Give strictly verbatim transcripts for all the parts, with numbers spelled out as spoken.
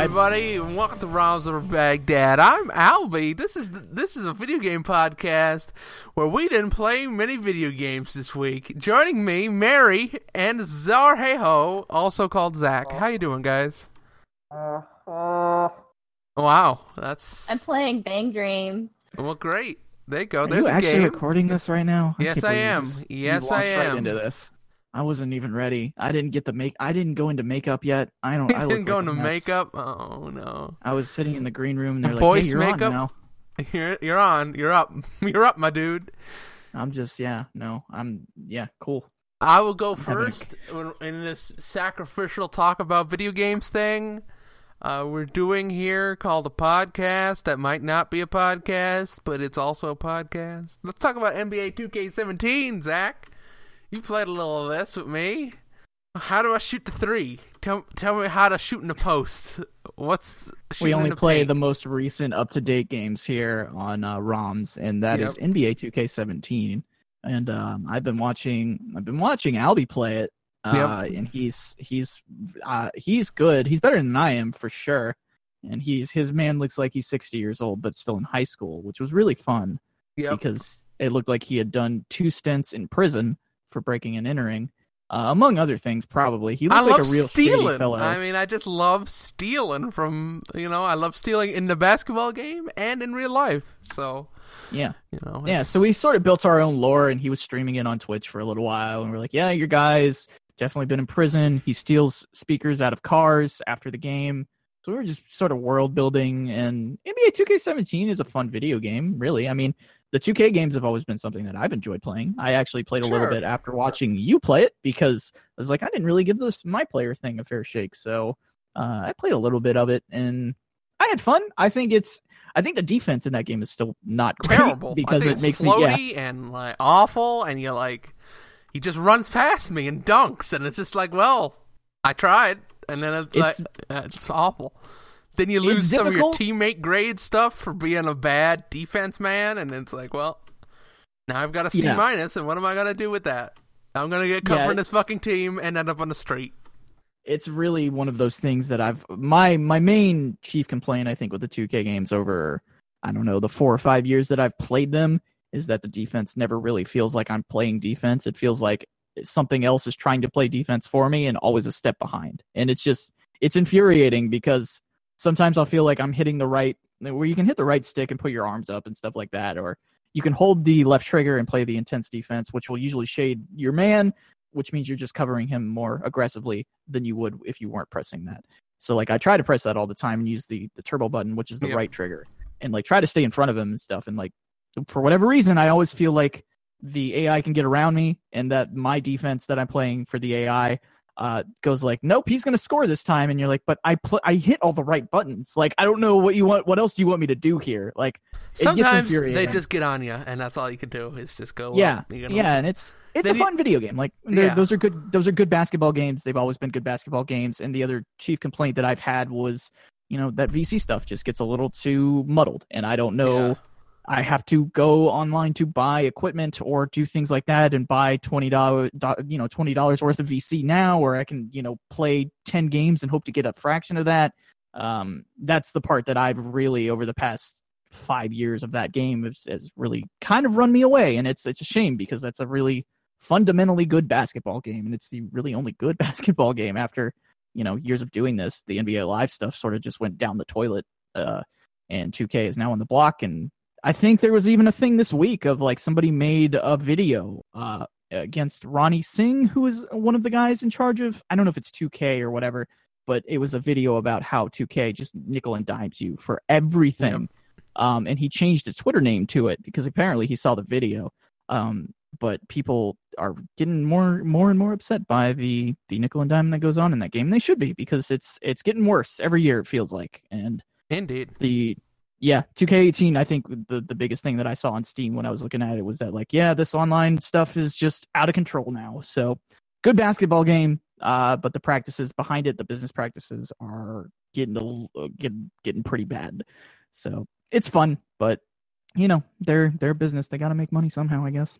everybody, and welcome to Roms Over Baghdad. I'm Albie. This is this is a video game podcast where we didn't play many video games this week. Joining me, Mary and Zarheho, also called Zach. How you doing, guys? Uh, uh, wow, that's. I'm playing Bang Dream. Well, great. There you go. Are There's you a actually game. recording this right now? Yes, can't I believe am. you just- Yes, you I launched am. Right into this. I wasn't even ready. I didn't get the make. I didn't go into makeup yet. I don't. You I didn't look go like a into mess. makeup. Oh no. I was sitting in the green room. and They're like, Voice "Hey, you're makeup? on now." You're you're on. You're up. You're up, my dude. I'm just yeah. No, I'm yeah. Cool. I will go having a- first in this sacrificial talk about video games thing. Uh, we're doing here called a podcast that might not be a podcast, but it's also a podcast. Let's talk about N B A two K seventeen, Zach. You played a little of this with me. How do I shoot the three? Tell tell me how to shoot in the post. What's shooting We only in the play paint? the most recent, up-to-date games here on uh, ROMs, and that is Yep. N B A two K seventeen. And um, I've been watching. I've been watching Albie play it. Uh, and he's he's uh, he's good. He's better than I am for sure. And he's his man looks like he's sixty years old, but still in high school, which was really fun Yep. because it looked like he had done two stints in prison for breaking and entering, uh, among other things. Probably he I looks like love a real shady stealing. fellow. I mean, I just love stealing from, you know, I love stealing in the basketball game and in real life. So, yeah, you know. yeah. it's- So we sort of built our own lore, and he was streaming it on Twitch for a little while, and we're like, yeah, your guy's definitely been in prison. He steals speakers out of cars after the game. So we were just sort of world building, and N B A two K seventeen is a fun video game, really. I mean, the two K games have always been something that I've enjoyed playing. I actually played a Sure. little bit after watching you play it because I was like, I didn't really give this my player thing a fair shake. So uh, I played a little bit of it, and I had fun. I think it's, I think the defense in that game is still not great terrible because I think it it's makes me, yeah, floaty and like awful, and you're like, he just runs past me and dunks, and it's just like, well, I tried, and then it's, It's- like, uh, it's awful. Then you It's lose some of your difficult. teammate grade stuff for being a bad defense man, and it's like, well, now I've got a C Yeah. minus, and what am I gonna do with that? I'm gonna get Yeah. covering this fucking team and end up on the street. it's really one of those things that I've my my main chief complaint I think with the two K games over I don't know the four or five years that I've played them is that the defense never really feels like I'm playing defense. It feels like something else is trying to play defense for me and always a step behind. And it's just it's infuriating because sometimes I'll feel like I'm hitting the right where you can hit the right stick and put your arms up and stuff like that, or you can hold the left trigger and play the intense defense, which will usually shade your man, which means you're just covering him more aggressively than you would if you weren't pressing that. So like I try to press that all the time and use the the turbo button, which is the Yep. right trigger, and like try to stay in front of him and stuff. And like for whatever reason, I always feel like the A I can get around me, and that my defense that I'm playing for the A I uh, goes like, nope, he's gonna score this time. And you're like, but I pl- I hit all the right buttons. Like I don't know what you want. What else do you want me to do here? Like it gets Sometimes they infuriating. just get on you, and that's all you can do is just go. Yeah, up. You know? yeah, and it's it's Then a you- fun video game. Like they're- Yeah. those are good. Those are good basketball games. They've always been good basketball games. And the other chief complaint that I've had was, you know, that V C stuff just gets a little too muddled, and I don't know. Yeah. I have to go online to buy equipment or do things like that, and buy twenty dollars, you know, twenty dollars worth of V C now, where I can, you know, play ten games and hope to get a fraction of that. Um, that's the part that I've really over the past five years of that game has, has really kind of run me away, and it's it's a shame because that's a really fundamentally good basketball game, and it's the really only good basketball game after, you know, years of doing this. The N B A Live stuff sort of just went down the toilet, uh, and two K is now on the block. And I think there was even a thing this week of like somebody made a video uh, against Ronnie Singh, who is one of the guys in charge of, I don't know if it's two K or whatever, but it was a video about how two K just nickel and dimes you for everything. Yep. Um, and he changed his Twitter name to it because apparently he saw the video. Um, but people are getting more, more and more upset by the, the nickel and dime that goes on in that game. And they should be, because it's it's getting worse every year, it feels like. And Indeed. the yeah, two K eighteen, I think the, the biggest thing that I saw on Steam when I was looking at it was that, like, yeah, this online stuff is just out of control now. So good basketball game, uh, but the practices behind it, the business practices, are getting a, getting getting pretty bad. So it's fun, but you know, they're they're business. They got to make money somehow, I guess.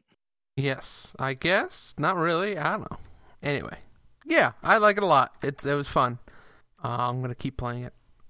Yes, I guess. Not really. I don't know. Anyway, yeah, I like it a lot. It's it was fun. Uh, I'm gonna keep playing it.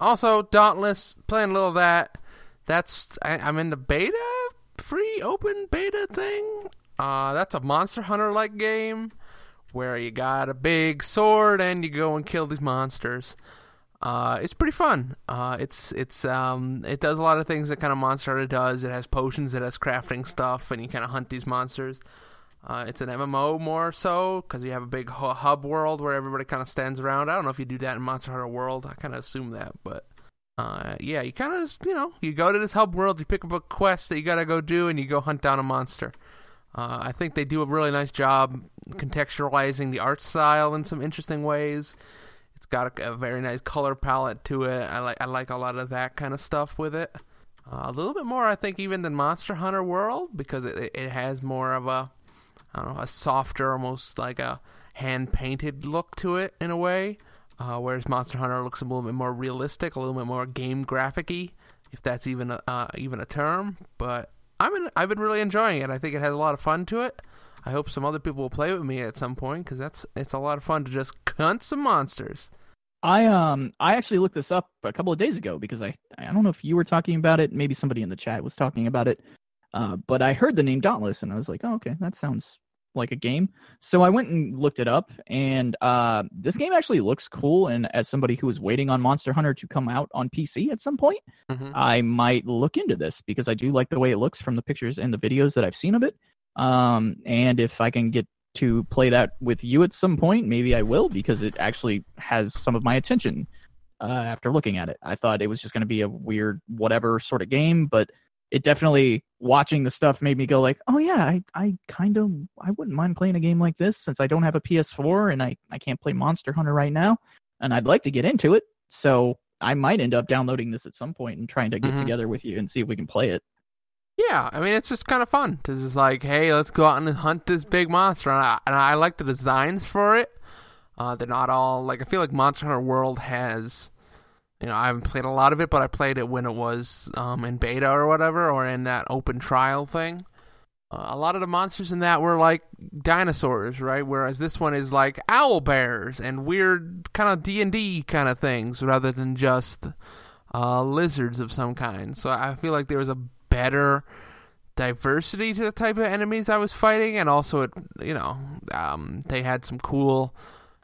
Also, Dauntless, playing a little of that. That's I, I'm in the beta, free open beta thing. Uh, that's a Monster Hunter-like game where you got a big sword and you go and kill these monsters. Uh, it's pretty fun. Uh, it's it's um it does a lot of things that kind of Monster Hunter does. It has potions, it has crafting stuff, and you kind of hunt these monsters. Uh, it's an M M O more so because you have a big hub world where everybody kind of stands around. I don't know if you do that in Monster Hunter World. I kind of assume that, but uh, yeah, you kind of you know you go to this hub world, you pick up a quest that you gotta go do, and you go hunt down a monster. Uh, I think they do a really nice job contextualizing the art style in some interesting ways. It's got a, a very nice color palette to it. I like I like a lot of that kind of stuff with it. Uh, a little bit more, I think, even than Monster Hunter World because it it has more of a I don't know, a softer, almost like a hand-painted look to it in a way, uh, whereas Monster Hunter looks a little bit more realistic, a little bit more game graphic-y, if that's even a, uh, even a term. But I'm in, I've been really enjoying it. I think it has a lot of fun to it. I hope some other people will play with me at some point because that's it's a lot of fun to just hunt some monsters. I um I actually looked this up a couple of days ago because I I don't know if you were talking about it, maybe somebody in the chat was talking about it. Uh, but I heard the name Dauntless, and I was like, oh, okay, that sounds like a game. So I went and looked it up, and uh, this game actually looks cool, and as somebody who is waiting on Monster Hunter to come out on P C at some point, mm-hmm. I might look into this, because I do like the way it looks from the pictures and the videos that I've seen of it. Um, and if I can get to play that with you at some point, maybe I will, because it actually has some of my attention uh, after looking at it. I thought it was just going to be a weird whatever sort of game, but it definitely, watching the stuff made me go like, oh yeah, I, I kind of, I wouldn't mind playing a game like this since I don't have a P S four and I, I can't play Monster Hunter right now. And I'd like to get into it. So I might end up downloading this at some point and trying to get mm-hmm. together with you and see if we can play it. Yeah, I mean, it's just kind of fun. It's just like, hey, let's go out and hunt this big monster. And I, and I like the designs for it. Uh, they're not all, like, I feel like Monster Hunter World has... You know, I haven't played a lot of it, but I played it when it was um, in beta or whatever, or in that open trial thing. Uh, a lot of the monsters in that were like dinosaurs, right? Whereas this one is like owl bears and weird kind of D and D kind of things, rather than just uh, lizards of some kind. So I feel like there was a better diversity to the type of enemies I was fighting, and also, it, you know, um, they had some cool...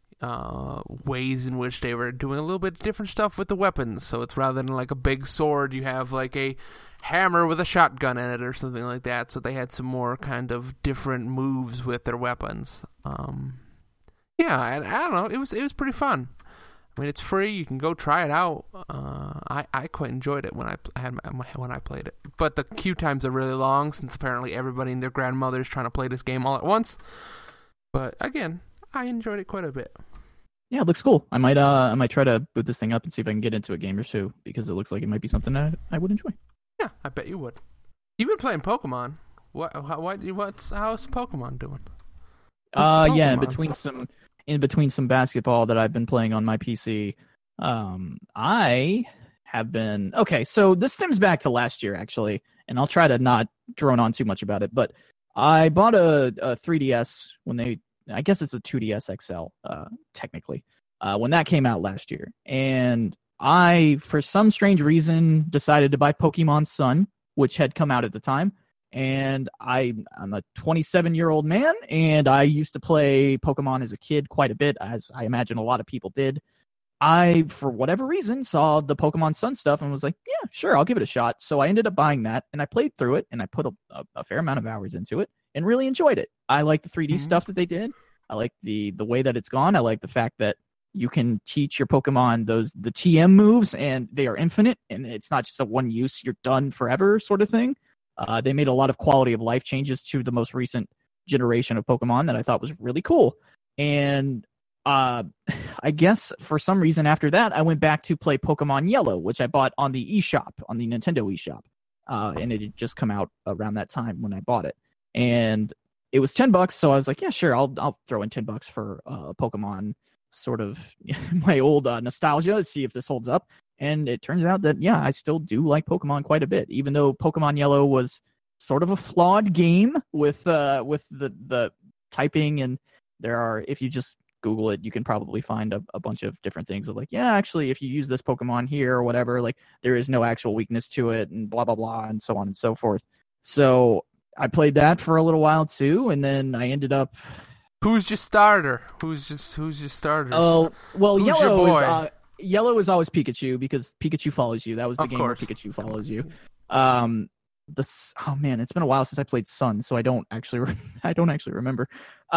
Uh, ways in which they were doing a little bit different stuff with the weapons. So it's rather than like a big sword, you have like a hammer with a shotgun in it or something like that. So they had some more kind of different moves with their weapons. Um, yeah, and I don't know, it was it was pretty fun. I mean, it's free. You can go try it out. Uh, I I quite enjoyed it when I had my, when I played it. But the queue times are really long since apparently everybody and their grandmother is trying to play this game all at once. But again, I enjoyed it quite a bit. Yeah, it looks cool. I might uh I might try to boot this thing up and see if I can get into a game or two, because it looks like it might be something I, I would enjoy. Yeah, I bet you would. You've been playing Pokemon. What what what's how's Pokemon doing? What's uh Pokemon? yeah, in between some in between some basketball that I've been playing on my P C, um I have been okay, so this stems back to last year actually, and I'll try to not drone on too much about it, but I bought a, a three D S when they I guess it's a two D S X L, uh, technically, uh, when that came out last year. And I, for some strange reason, decided to buy Pokemon Sun, which had come out at the time. And I, I'm a twenty-seven-year-old man, and I used to play Pokemon as a kid quite a bit, as I imagine a lot of people did. I, for whatever reason, saw the Pokemon Sun stuff and was like, yeah, sure, I'll give it a shot. So I ended up buying that, and I played through it, and I put a, a, a fair amount of hours into it, and really enjoyed it. I like the three D mm-hmm. stuff that they did. I like the the way that it's gone. I like the fact that you can teach your Pokemon those the T M moves, and they are infinite, and it's not just a one use, you're done forever sort of thing. Uh, they made a lot of quality of life changes to the most recent generation of Pokemon that I thought was really cool. And uh, I guess for some reason after that, I went back to play Pokemon Yellow, which I bought on the eShop, on the Nintendo eShop. Uh, and it had just come out around that time when I bought it. And it was ten bucks, so I was like, yeah, sure, I'll I'll throw in ten bucks for uh, Pokemon, sort of my old uh, nostalgia, see if this holds up. And it turns out that, yeah, I still do like Pokemon quite a bit, even though Pokemon Yellow was sort of a flawed game with uh, with the, the typing, and there are, if you just Google it, you can probably find a, a bunch of different things of like, yeah, actually, if you use this Pokemon here or whatever, like there is no actual weakness to it and blah, blah, blah, and so on and so forth. So I played that for a little while too, and then I ended up... Who's your starter? Who's just who's your starter? Oh, well, Who's Yellow your boy? is uh, Yellow is always Pikachu because Pikachu follows you. That was the Of game course. where Pikachu follows you. Um, the s- oh man, it's been a while since I played Sun, so I don't actually re- I don't actually remember.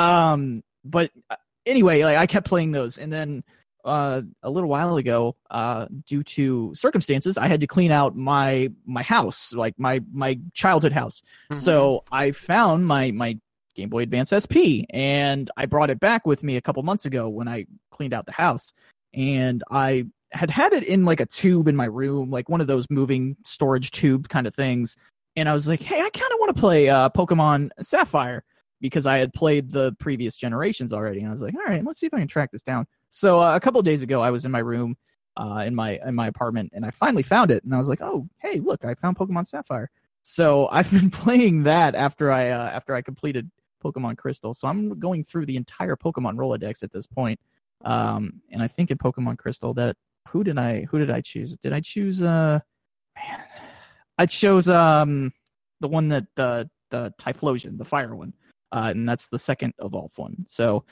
Um, but uh, anyway, like I kept playing those, and then uh, a little while ago, uh, due to circumstances, I had to clean out my my house, like my my childhood house. Mhm. So I found my my Game Boy Advance S P, and I brought it back with me a couple months ago when I cleaned out the house, and I had had it in like a tube in my room, like one of those moving storage tube kind of things. And I was like, hey, I kind of want to play uh, Pokemon Sapphire because I had played the previous generations already. And I was like, all right, let's see if I can track this down. So uh, a couple of days ago, I was in my room, uh, in my in my apartment, and I finally found it. And I was like, oh, hey, look, I found Pokemon Sapphire. So I've been playing that after I uh, after I completed Pokemon Crystal. So I'm going through the entire Pokemon Rolodex at this point. Um, and I think in Pokemon Crystal that who did I who did I choose? Did I choose uh man I chose um the one that uh the Typhlosion, the fire one. Uh and that's the second evolved one. So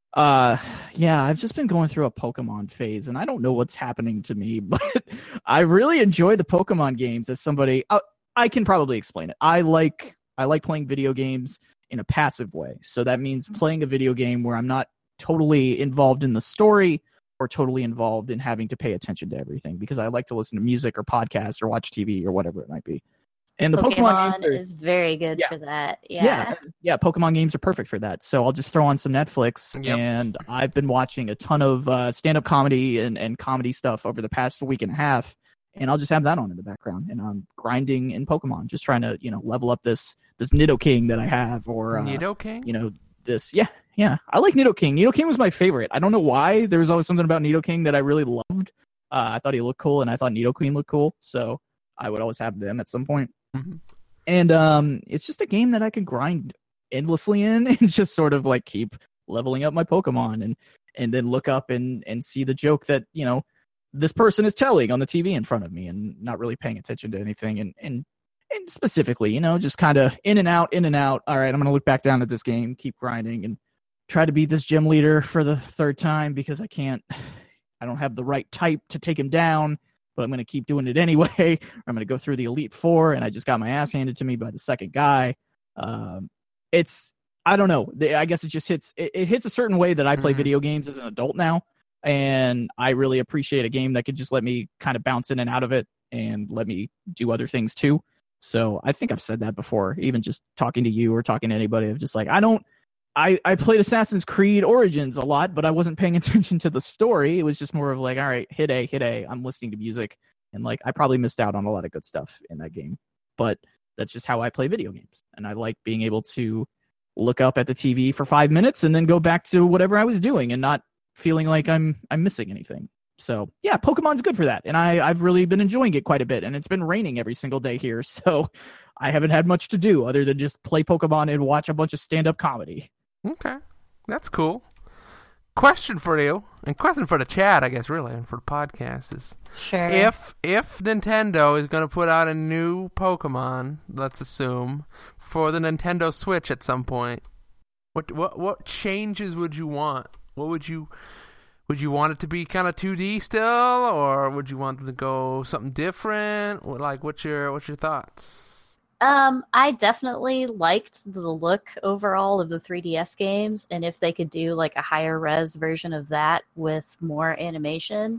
uh yeah, I've just been going through a Pokemon phase and I don't know what's happening to me, but I really enjoy the Pokemon games as somebody uh, I can probably explain it. I like I like playing video games in a passive way. So that means playing a video game where I'm not totally involved in the story or totally involved in having to pay attention to everything because I like to listen to music or podcasts or watch T V or whatever it might be. And the Pokemon, Pokemon games are, is very good Yeah. for that. Yeah. yeah, yeah, Pokemon games are perfect for that. So I'll just throw on some Netflix, Yep. and I've been watching a ton of uh, stand-up comedy and, and comedy stuff over the past week and a half, and I'll just have that on in the background, and I'm grinding in Pokemon, just trying to, you know, level up this this Nidoking that I have, or uh, Nidoking? you know, this, yeah, yeah. I like Nidoking. Nidoking was my favorite. I don't know why. There was always something about Nidoking that I really loved. Uh, I thought he looked cool, and I thought Nidoqueen looked cool, so I would always have them at some point. Mhm. And um, it's just a game that I can grind endlessly in and just sort of like keep leveling up my Pokemon and and then look up and and see the joke that, you know, this person is telling on the T V in front of me and not really paying attention to anything. And and, and specifically, you know, just kind of in and out, in and out. All right, I'm going to look back down at this game, keep grinding, and try to beat this gym leader for the third time because I can't, I don't have the right type to take him down. But I'm going to keep doing it anyway. I'm going to go through the Elite Four, and I just got my ass handed to me by the second guy. Um, it's, I don't know. I guess it just hits, it, it hits a certain way that I play Mhm. video games as an adult now. And I really appreciate a game that could just let me kind of bounce in and out of it and let me do other things too. So I think I've said that before, even just talking to you or talking to anybody. I'm just like, I don't, I, I played Assassin's Creed Origins a lot, but I wasn't paying attention to the story. It was just more of like, all right, hit A, hit A. I'm listening to music. And like, I probably missed out on a lot of good stuff in that game. But that's just how I play video games. And I like being able to look up at the T V for five minutes and then go back to whatever I was doing and not feeling like I'm I'm missing anything. So yeah, Pokemon's good for that. And I, I've really been enjoying it quite a bit. And it's been raining every single day here. So I haven't had much to do other than just play Pokemon and watch a bunch of stand-up comedy. Okay. That's cool. Question for you, and question for the chat, I guess, really, and for the podcast is, Sure. if if Nintendo is going to put out a new Pokemon, let's assume, for the Nintendo Switch at some point, what what what changes would you want? What would you would you want it to be kind of two D still, or would you want them to go something different? What, like, what's your what's your thoughts? Um, I definitely liked the look overall of the three D S games, and if they could do like a higher res version of that with more animation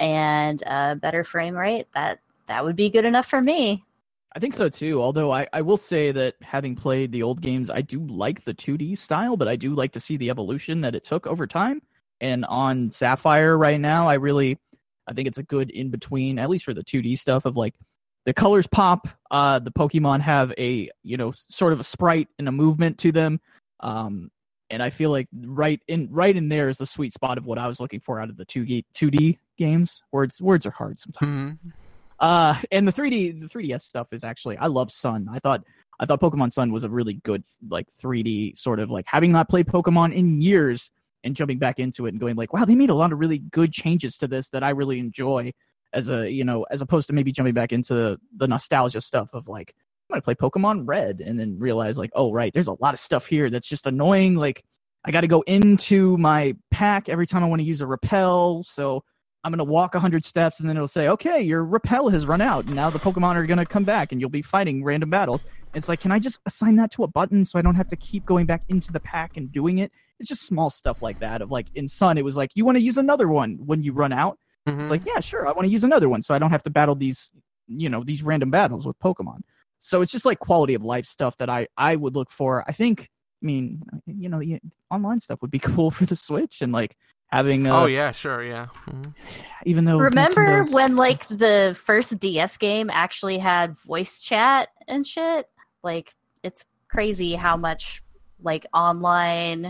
and a better frame rate, that that would be good enough for me. I think so too, although I, I will say that having played the old games, I do like the two D style, but I do like to see the evolution that it took over time. And on Sapphire right now, I really, I think it's a good in-between, at least for the two D stuff, of like, the colors pop, uh, the Pokemon have a, you know, sort of a sprite and a movement to them. Um, and I feel like right in right in there is the sweet spot of what I was looking for out of the two D games. Words words are hard sometimes. Mm-hmm. Uh, and the three D the three D S stuff is actually, I love Sun. I thought I thought Pokemon Sun was a really good like three D sort of like, having not played Pokemon in years, and jumping back into it and going like, wow, they made a lot of really good changes to this that I really enjoy as a, you know, as opposed to maybe jumping back into the, the nostalgia stuff of like, I'm going to play Pokemon Red and then realize like, oh, right, there's a lot of stuff here that's just annoying. Like, I got to go into my pack every time I want to use a repel. So I'm going to walk one hundred steps and then it'll say, okay, your repel has run out. And now the Pokemon are going to come back and you'll be fighting random battles. It's like, can I just assign that to a button so I don't have to keep going back into the pack and doing it? It's just small stuff like that of like in Sun, it was like, you want to use another one when you run out? Mm-hmm. It's like, yeah, sure. I want to use another one so I don't have to battle these, you know, these random battles with Pokemon. So it's just like quality of life stuff that I, I would look for. I think, I mean, you know, yeah, online stuff would be cool for the Switch and like having. Uh, oh yeah, sure, yeah. Mm-hmm. Even though remember Nintendo's... when like the first D S game actually had voice chat and shit? Like it's crazy how much like online,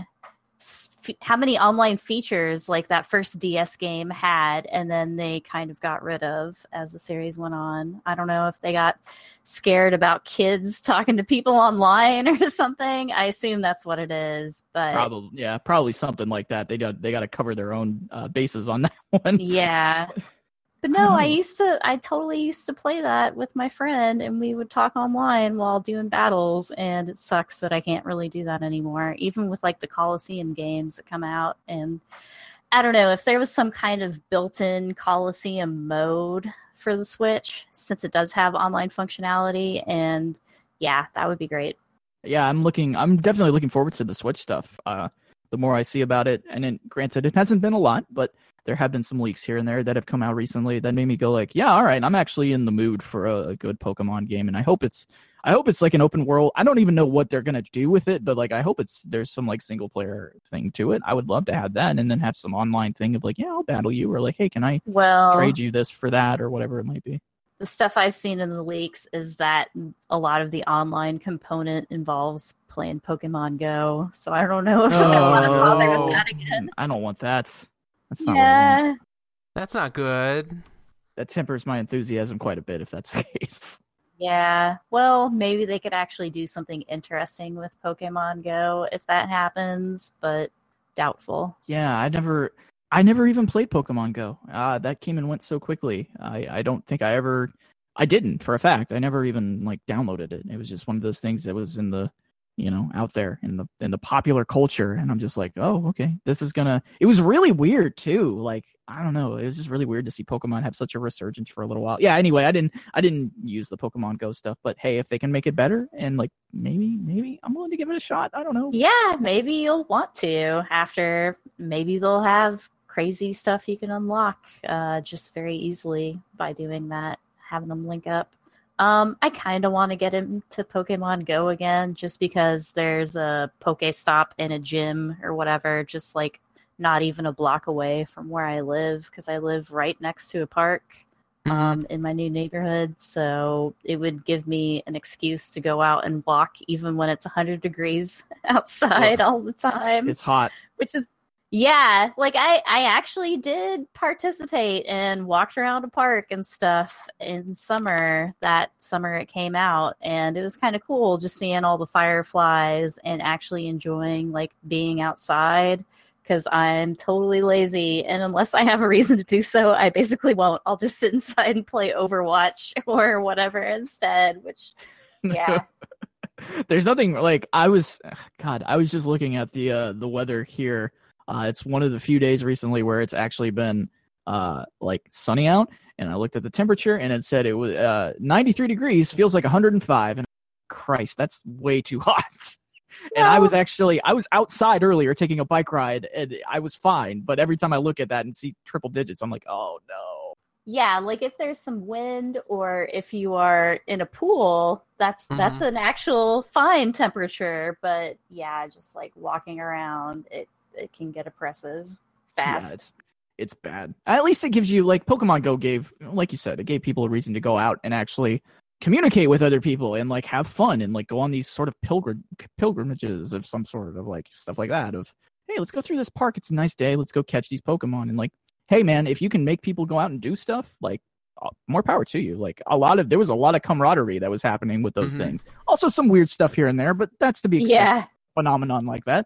how many online features like that first D S game had, and then they kind of got rid of as the series went on. I don't know if they got scared about kids talking to people online or something. I assume that's what it is, but probably, yeah, probably something like that. They got they got to cover their own uh, bases on that one. Yeah. But no, I used to, I totally used to play that with my friend, and we would talk online while doing battles, and it sucks that I can't really do that anymore, even with, like, the Coliseum games that come out, and I don't know, if there was some kind of built-in Coliseum mode for the Switch, since it does have online functionality, and yeah, that would be great. Yeah, I'm looking, I'm definitely looking forward to the Switch stuff, uh, the more I see about it, and then, granted, it hasn't been a lot, but there have been some leaks here and there that have come out recently that made me go like, yeah, all right, I'm actually in the mood for a, a good Pokemon game, and I hope it's, I hope it's like an open world. I don't even know what they're gonna do with it, but like, I hope it's there's some like single player thing to it. I would love to have that, and then have some online thing of like, yeah, I'll battle you, or like, hey, can I well, trade you this for that, or whatever it might be. The stuff I've seen in the leaks is that a lot of the online component involves playing Pokemon Go, so I don't know if oh, I want to bother with that again. I don't want that. That's not yeah. what I want. That's not good. That tempers my enthusiasm quite a bit if that's the case. Yeah. Well, maybe they could actually do something interesting with Pokemon Go if that happens, but doubtful. Yeah, I never I never even played Pokemon Go. Uh, that came and went so quickly. I, I don't think I ever I didn't, for a fact. I never even like downloaded it. It was just one of those things that was in the you know, out there in the in the popular culture, and I'm just like, oh, okay, this is gonna. It was really weird too. Like, I don't know, it was just really weird to see Pokemon have such a resurgence for a little while. Yeah. Anyway, I didn't I didn't use the Pokemon Go stuff, but hey, if they can make it better, and like maybe maybe I'm willing to give it a shot. I don't know. Yeah, maybe you'll want to after. Maybe they'll have crazy stuff you can unlock uh, just very easily by doing that, having them link up. Um, I kind of want to get into Pokemon Go again, just because there's a Pokestop in a gym or whatever, just like not even a block away from where I live, because I live right next to a park um, in my new neighborhood. So it would give me an excuse to go out and walk, even when it's one hundred degrees outside all the time. It's hot. Which is Yeah, like I, I actually did participate and walked around a park and stuff in summer. That summer it came out, and it was kind of cool just seeing all the fireflies and actually enjoying like being outside, because I'm totally lazy, and unless I have a reason to do so, I basically won't. I'll just sit inside and play Overwatch or whatever instead, which, yeah. There's nothing like I was, God, I was just looking at the uh, the weather here. Uh, it's one of the few days recently where it's actually been uh, like sunny out, and I looked at the temperature and it said it was uh, ninety-three degrees, feels like one hundred five, and Christ, that's way too hot. And I was actually I was outside earlier taking a bike ride, and I was fine. But every time I look at that and see triple digits, I'm like, oh no. Yeah, like if there's some wind, or if you are in a pool, that's mm-hmm. that's an actual fine temperature. But yeah, just like walking around, it. It can get oppressive fast. Yeah, it's, it's bad. At least it gives you, like, Pokemon Go gave, like you said, it gave people a reason to go out and actually communicate with other people and, like, have fun and, like, go on these sort of pilgrim pilgrimages of some sort of, like, stuff like that of, hey, let's go through this park. It's a nice day. Let's go catch these Pokemon. And, like, hey, man, if you can make people go out and do stuff, like, more power to you. Like, a lot of, there was a lot of camaraderie that was happening with those mm-hmm. things. Also some weird stuff here and there, but that's to be expected. Yeah. Phenomenon like that.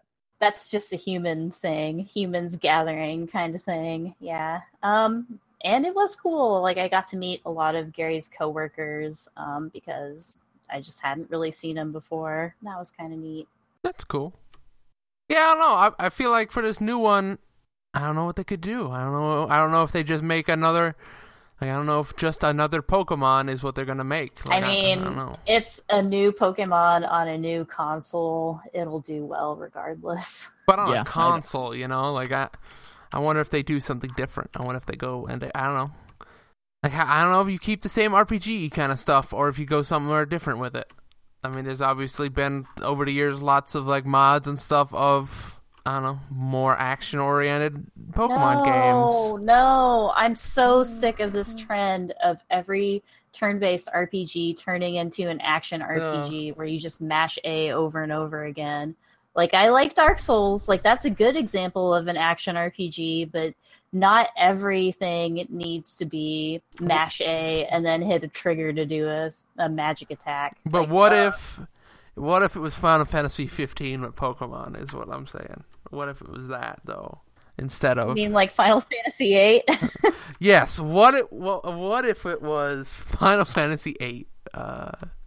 that's just a human thing, humans gathering kind of thing. Yeah. Um, and it was cool. Like I got to meet a lot of Gary's coworkers um, because I just hadn't really seen him before. That was kind of neat. That's cool. Yeah, I don't know. I, I feel like for this new one, I don't know what they could do. I don't know. I don't know if they just make another. Like, I don't know if just another Pokemon is what they're gonna make. Like, I mean, I, I don't know. It's a new Pokemon on a new console. It'll do well regardless. But on Yeah, a console, you know, like I, I wonder if they do something different. I wonder if they go and they, I don't know. Like I don't know if you keep the same R P G kind of stuff or if you go somewhere different with it. I mean, there's obviously been over the years lots of like mods and stuff of I don't know more action oriented Pokemon no, games. No, I'm so sick of this trend of every turn-based R P G turning into an action R P G uh. where you just mash A over and over again. Like, I like Dark Souls. Like, that's a good example of an action R P G, but not everything needs to be mash A and then hit a trigger to do a, a magic attack. But like, what uh, if what if it was Final Fantasy fifteen with Pokemon is what I'm saying. What if it was that, though, instead of... You mean like Final Fantasy eight? Yes. What, it, what, what if it was Final Fantasy eight? Uh,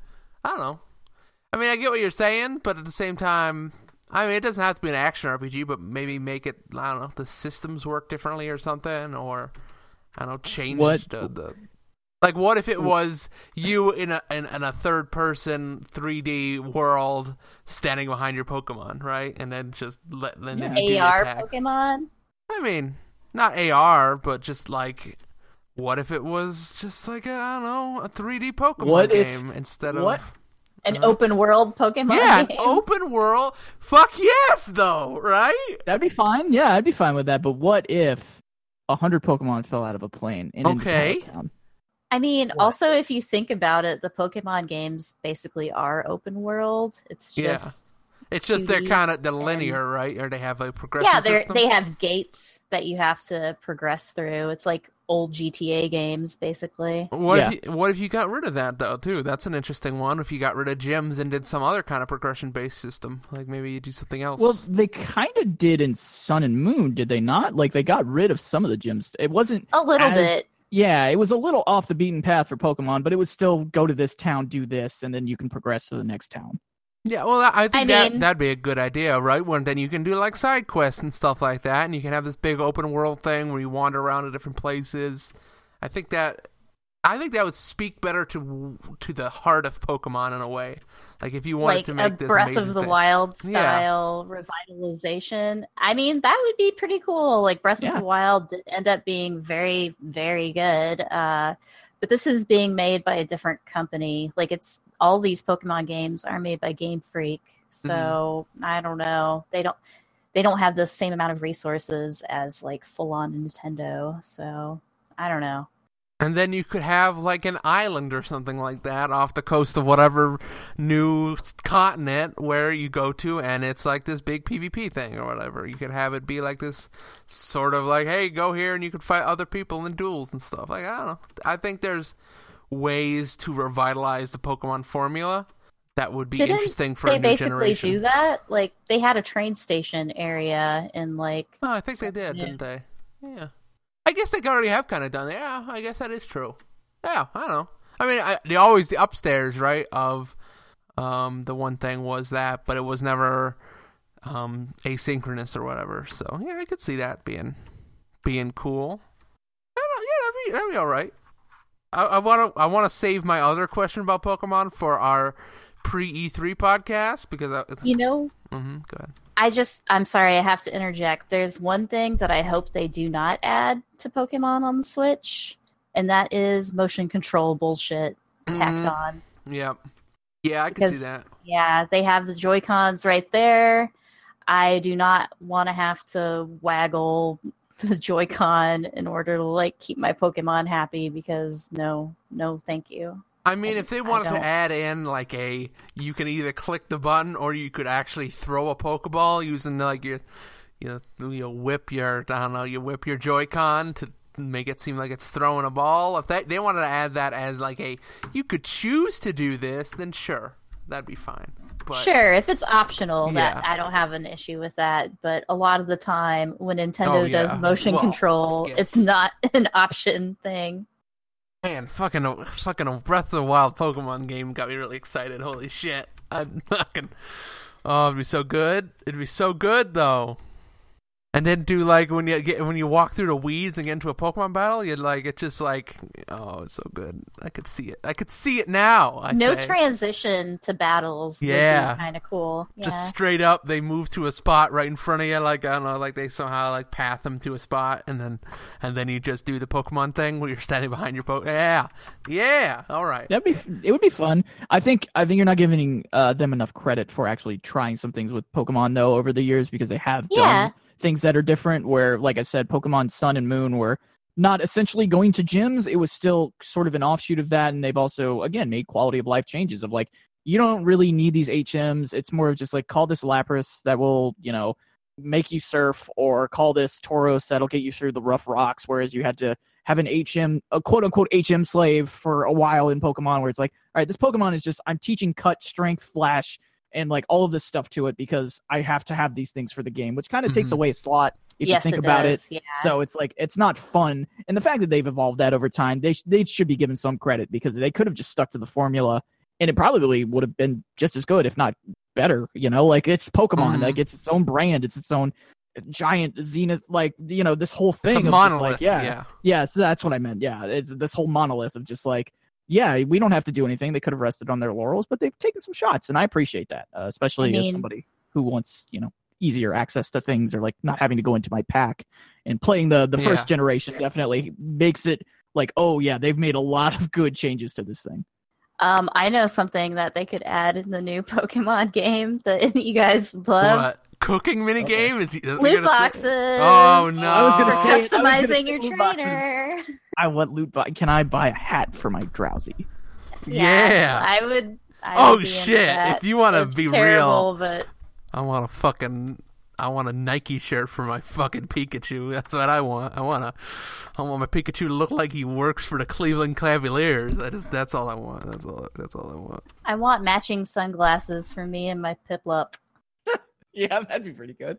I don't know. I mean, I get what you're saying, but at the same time... I mean, it doesn't have to be an action R P G, but maybe make it, I don't know, the systems work differently or something, or, I don't know, change what? the, the... Like, what if it was you in a in, in a third-person three D world standing behind your Pokemon, right? And then just let then Yeah. you do A R attacks. Pokemon? I mean, not A R, but just like, what if it was just like, a, I don't know, a three D Pokemon What if- game instead what? of... An open world Pokemon Yeah, game? an open world. Fuck yes, though, right? That'd be fine. Yeah, I'd be fine with that. But what if a hundred Pokemon fell out of a plane in Okay. Indiana Town? I mean, What? also, if you think about it, the Pokemon games basically are open world. It's Yeah. just... It's just they're two D kind of they're linear, right? Or they have a progression Yeah, they system. they have gates that you have to progress through. It's like old G T A games, basically. What Yeah. if you, what if you got rid of that though too? That's an interesting one. If you got rid of gyms and did some other kind of progression based system, like maybe you do something else. Well, they kind of did in Sun and Moon, did they not? Like they got rid of some of the gyms. It wasn't A little as- bit. Yeah, it was a little off the beaten path for Pokemon, but it was still go to this town, do this, and then you can progress to the next town. yeah, well, I think I that mean- that'd be a good idea, right? When then you can do like side quests and stuff like that, and you can have this big open world thing where you wander around to different places. I think that I think that would speak better to to the heart of Pokemon in a way. Like if you wanted Like to a make this Breath amazing of the thing. Wild Yeah. style revitalization. I mean, that would be pretty cool. Like Breath Yeah. of the Wild did end up being very, very good. Uh, but this is being made by a different company. Like it's all these Pokemon games are made by Game Freak. So Mm-hmm. I don't know. They don't they don't have the same amount of resources as like full on Nintendo. So I don't know. And then you could have like an island or something like that off the coast of whatever new continent where you go to, and it's like this big PvP thing or whatever. You could have it be like this sort of like, hey, go here and you could fight other people in duels and stuff. Like, I don't know. I think there's ways to revitalize the Pokemon formula that would be Didn't interesting for they a new basically generation. do that? Like they had a train station area in like Oh, I think they So- did, yeah. didn't they? Yeah. I guess they already have kind of done it. Yeah, I guess that is true. Yeah, I don't know. I mean, I, they always the upstairs, right? Of um, the one thing was that, but it was never um, asynchronous or whatever. So yeah, I could see that being being cool. I don't know, yeah, that'd be that'd be all right. I want to I want to save my other question about Pokemon for our pre E three podcast because I, You know, mm-hmm, go ahead. I just, I'm sorry, I have to interject. There's one thing that I hope they do not add to Pokemon on the Switch, and that is motion control bullshit tacked Mhm. on. Yep. Yeah, I can see Because- that. Yeah, they have the Joy-Cons right there. I do not want to have to waggle the Joy-Con in order to, like, keep my Pokemon happy because no, no, thank you. I mean, I- if they I wanted to don't- add in like a, you can either click the button or you could actually throw a Pokeball using like your, you know, you whip your, I don't know, you whip your Joy-Con to make it seem like it's throwing a ball. If they they wanted to add that as like a, you could choose to do this, then sure, that'd be fine. But, sure, if it's optional, Yeah. that I don't have an issue with that. But a lot of the time, when Nintendo Oh, yeah. does motion Well, control, yeah. it's not an option thing. Man, fucking fucking a Breath of the Wild Pokemon game got me really excited. Holy shit! I'm fucking. Oh, it'd be so good. It'd be so good though. And then do like when you get when you walk through the weeds and get into a Pokemon battle, you'd like it's just like oh, it's so good. I could see it. I could see it now. I no say. transition to battles. Yeah. would be kind of cool. Yeah. Just straight up, they move to a spot right in front of you. Like I don't know, like they somehow like path them to a spot, and then and then you just do the Pokemon thing where you're standing behind your po. Yeah, yeah. All right. That'd be it would be fun. I think I think you're not giving uh, them enough credit for actually trying some things with Pokemon though over the years because they have Yeah. done things that are different. Where, like I said, Pokemon Sun and Moon were not essentially going to gyms. It was still sort of an offshoot of that, and they've also again made quality of life changes of like you don't really need these H Ms. It's more of just like call this Lapras that will you know make you surf, or call this Tauros that'll get you through the rough rocks. Whereas you had to have an H M, a quote unquote H M slave for a while in Pokemon, where it's like, all right, this Pokemon is just I'm teaching cut, strength, flash, and like all of this stuff to it because I have to have these things for the game, which kind of takes Mhm. away a slot if yes, you think it about does. it. Yeah. So it's like it's not fun, and the fact that they've evolved that over time, they sh- they should be given some credit because they could have just stuck to the formula, and it probably would have been just as good, if not better. You know, like it's Pokemon, Mhm. like it's its own brand, it's its own giant zenith, like you know this whole It's thing a of just monolith. like yeah, yeah. yeah, so that's what I meant. Yeah, it's this whole monolith of just like, yeah, we don't have to do anything. They could have rested on their laurels, but they've taken some shots, and I appreciate that, uh, especially I as mean- somebody who wants, you know, easier access to things, or like not having to go into my pack. And playing the the first Yeah. generation definitely makes it like, oh yeah, they've made a lot of good changes to this thing. Um, I know something that they could add in the new Pokemon game that you guys love. What cooking mini Okay. game is he, is he Loot gonna say- boxes. Oh no! I was gonna For say it. I was gonna customizing say your loot boxes. trainer. I want loot box. Can I buy a hat for my Drowsy? Yeah. I would. I Oh, would be into shit. that. If you wanna It's be terrible, real. but I want a fucking. I want a Nike shirt for my fucking Pikachu. That's what I want. I want to. I want my Pikachu to look like he works for the Cleveland Cavaliers. That is. That's all I want. That's all. That's all I want. I want matching sunglasses for me and my Piplup. Yeah, that'd be pretty good.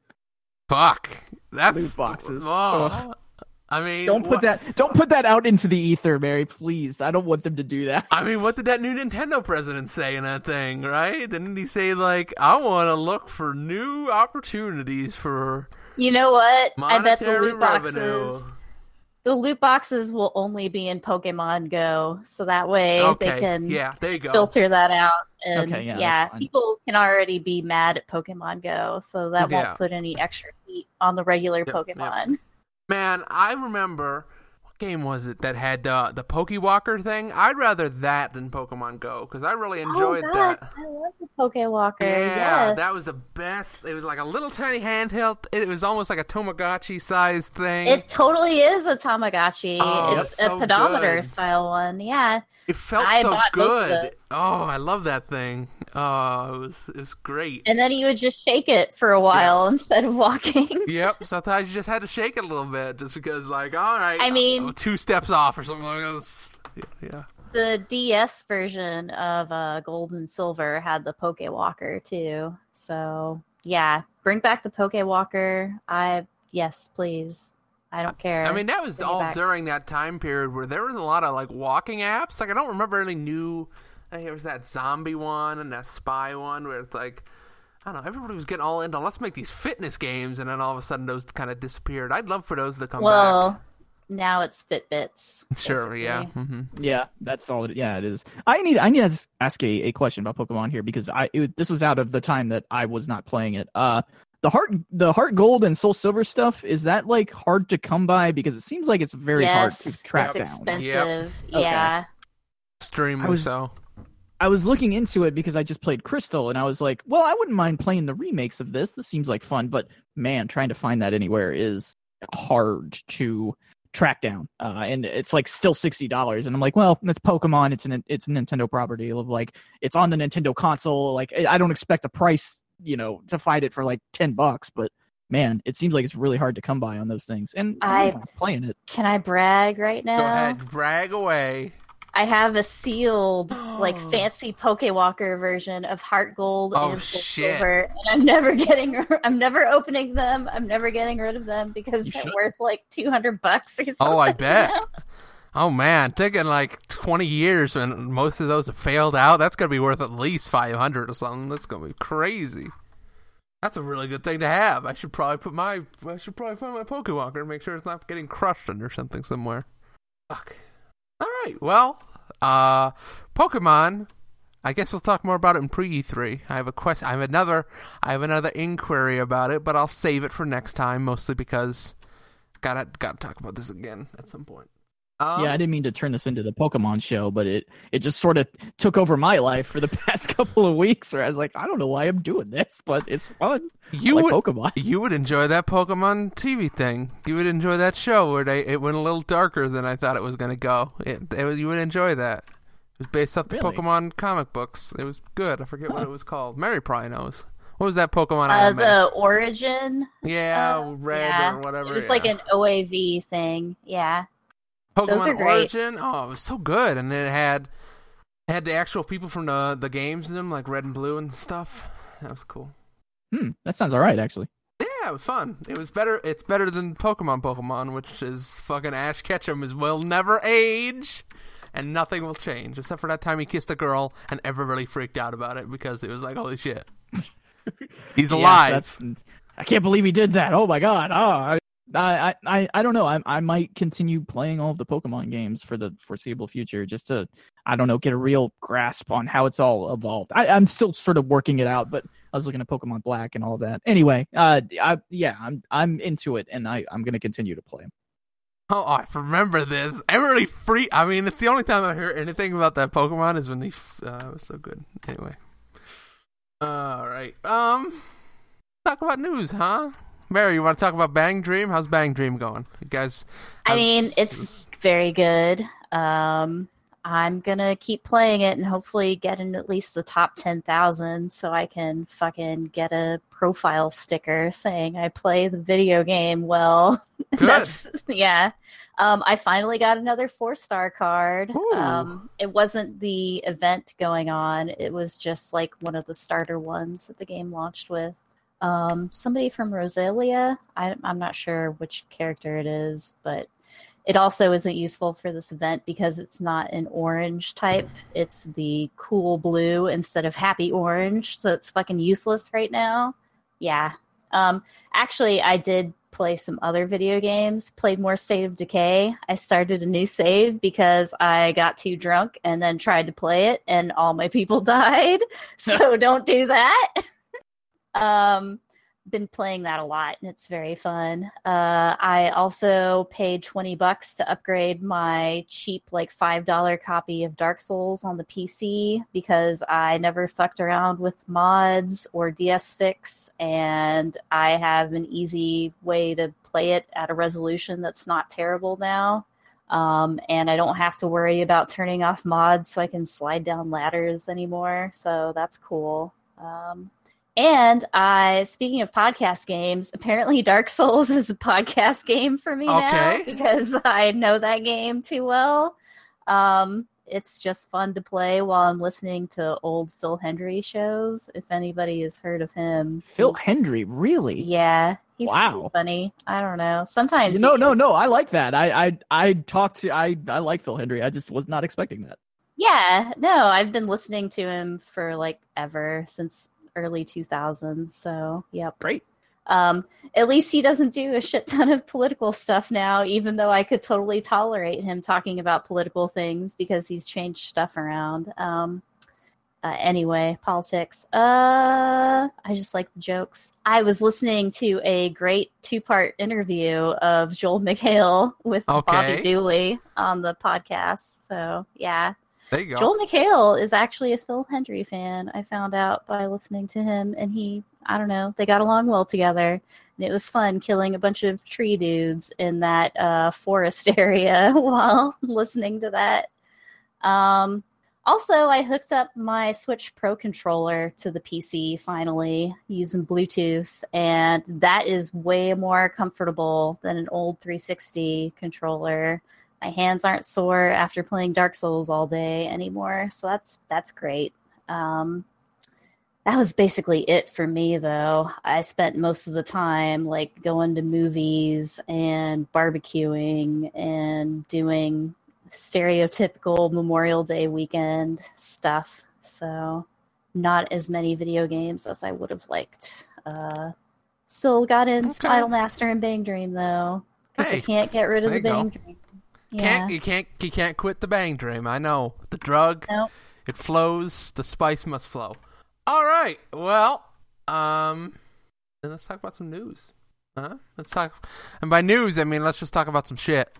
Fuck. That's Loot boxes. Oh. Ugh. I mean, Don't put what- that. Don't put that out into the ether, Mary. Please. I don't want them to do that. I mean, what did that new Nintendo president say in that thing, right? Didn't he say, like, I want to look for new opportunities for You know what? I bet the monetary loot boxes. revenue? The loot boxes will only be in Pokemon Go, so that way Okay, they can yeah, there you go. filter that out. And Okay, yeah, yeah, that's fine. people can already be mad at Pokemon Go, so that Yeah. won't put any extra heat on the regular Yep, Pokemon. Man, I remember, what game was it that had uh, the Pokewalker thing? I'd rather that than Pokemon Go, because I really enjoyed oh, God, that. I love the Pokewalker. Yeah, yes. that was the best. It was like a little tiny handheld. It was almost like a Tamagotchi-sized thing. It totally is a Tamagotchi. Oh, it's that's a so pedometer good. style one. Yeah. It felt I so bought both of good. them. Oh, I love that thing. Oh, it was it was great. And then you would just shake it for a while instead of walking. Yep. Sometimes you just had to shake it a little bit, just because, like, all right, I mean- uh, two steps off or something like that. Yeah. yeah. The D S version of uh, Gold and Silver had the Pokewalker too. So yeah, bring back the Pokewalker. I yes, please. I don't care. I mean, that was Bring it all back. during that time period where there was a lot of like walking apps. Like, I don't remember any new. Like, there was that zombie one and that spy one where it's like, I don't know, everybody was getting all into let's make these fitness games, and then all of a sudden those kind of disappeared. I'd love for those to come Well, now it's Fitbits. back. Sure, basically. yeah. hmm Yeah, that's all. It, yeah, it is. I need. I need to ask a, a question about Pokemon here because I it, this was out of the time that I was not playing it. Uh, the heart, the heart gold and soul silver stuff, is that like hard to come by? Because it seems like it's very yes, hard to track it's down. expensive. Okay. Yeah. Extremely I was- so. I was looking into it because I just played Crystal, and I was like, well, I wouldn't mind playing the remakes of this. This seems like fun, but man, trying to find that anywhere is hard to track down. Uh, and it's like still sixty dollars, and I'm like, well, it's Pokemon. It's an it's a Nintendo property. Like, it's on the Nintendo console. Like, I don't expect the price, you know, to fight it for like ten bucks, but man, it seems like it's really hard to come by on those things. And I- I'm playing it. Can I brag right now? Go ahead, brag away. I have a sealed, like, fancy Pokewalker version of Heart Gold Oh, and Soul shit. Silver, and I'm never getting, I'm never opening them. I'm never getting rid of them because You they're should. worth like two hundred bucks or something. Oh, I bet. you know? Oh man, taking like twenty years and most of those have failed out. That's gonna be worth at least five hundred or something. That's gonna be crazy. That's a really good thing to have. I should probably put my. I should probably find my Pokewalker and make sure it's not getting crushed under something somewhere. Fuck. All right. Well, uh, Pokemon. I guess we'll talk more about it in pre E three. I have a question. I have another. I have another inquiry about it, but I'll save it for next time, mostly because gotta gotta talk about this again at some point. Um, Yeah, I didn't mean to turn this into the Pokemon show, but it, it just sort of took over my life for the past couple of weeks where I was like, I don't know why I'm doing this, but it's fun. You I like would, Pokemon. You would enjoy that Pokemon T V thing. You would enjoy that show where they it went a little darker than I thought it was going to go. It, it was, you would enjoy that. It was based off the Really? Pokemon comic books. It was good. I forget what it was called. Mary probably knows. What was that Pokemon Uh, anime? the Origin. yeah, uh, Red yeah. or whatever. It was yeah. like an O A V thing. Yeah. Pokemon those are great. Origin. Oh, it was so good, and it had it had the actual people from the the games in them, like Red and Blue and stuff. That was cool. Hmm, that sounds all right, actually. Yeah, it was fun. It was better. It's better than Pokemon Pokemon, which is fucking Ash Ketchum is will never age, and nothing will change except for that time he kissed a girl, and everybody freaked out about it because it was like, holy shit, he's Yeah, alive. that's, I can't believe he did that. Oh my god. Oh, I, I, I, I don't know. I, I might continue playing all of the Pokemon games for the foreseeable future, just to, I don't know, get a real grasp on how it's all evolved. I, I'm still sort of working it out, but I was looking at Pokemon Black and all that. Anyway, uh, I, yeah, I'm, I'm into it, and I, I'm gonna continue to play them. Oh, I remember this. Everybody free. I mean, it's the only time I hear anything about that Pokemon is when they. F- uh, it was so good. Anyway. All right. Um. Talk about news, huh? Mary, you want to talk about Bang Dream? How's Bang Dream going? You guys. I how's- mean, it's very good. Um, I'm gonna keep playing it and hopefully get in at least the top ten thousand so I can fucking get a profile sticker saying I play the video game well. Good. That's yeah. Um, I finally got another four star card. Ooh. Um, it wasn't the event going on. It was just like one of the starter ones that the game launched with. Um, somebody from Rosalia. I, I'm not sure which character it is, but it also isn't useful for this event because it's not an orange type. It's the cool blue instead of happy orange, so it's fucking useless right now. Yeah. Um, actually, I did play some other video games, played more State of Decay. I started a new save because I got too drunk and then tried to play it and all my people died. So don't do that. um, been playing that a lot and it's very fun. Uh, I also paid twenty bucks to upgrade my cheap like five dollar copy of Dark Souls on the P C because I never fucked around with mods or D S Fix, and I have an easy way to play it at a resolution that's not terrible now. Um, and I don't have to worry about turning off mods so I can slide down ladders anymore. So that's cool. Um, And I, speaking of podcast games, apparently Dark Souls is a podcast game for me Okay. now because I know that game too well. Um, it's just fun to play while I'm listening to old Phil Hendry shows. If anybody has heard of him, Phil he's- Hendry, really? yeah, he's Wow. pretty funny. I don't know. Sometimes No, he- no, no. I like that. I, I, I talked to. I, I like Phil Hendry. I just was not expecting that. Yeah, no, I've been listening to him for like ever since early two thousands. So, yep. Great. Um, at least he doesn't do a shit ton of political stuff now, even though I could totally tolerate him talking about political things because he's changed stuff around. Um, uh, anyway, politics. Uh, I just like the jokes. I was listening to a great two-part interview of Joel McHale with Okay. Bobby Dooley on the podcast. So, yeah. There you go. Joel McHale is actually a Phil Hendry fan. I found out by listening to him, and he, I don't know, they got along well together. And it was fun killing a bunch of tree dudes in that uh, forest area while listening to that. Um, also, I hooked up my Switch Pro controller to the P C finally using Bluetooth, and that is way more comfortable than an old three sixty controller. my hands aren't sore after playing Dark Souls all day anymore. So that's that's great. Um, that was basically it for me, though. I spent most of the time like going to movies and barbecuing and doing stereotypical Memorial Day weekend stuff. So not as many video games as I would have liked. Uh, still got in Okay. Idolmaster and Bang Dream, though, because Hey, I can't get rid of there the you Bang go. Dream. Yeah. Can't you can't you can't quit the Bang Dream. I know the drug. Nope. It flows. The spice must flow. All right. Well, um, then let's talk about some news. Huh? Let's talk. And by news, I mean let's just talk about some shit.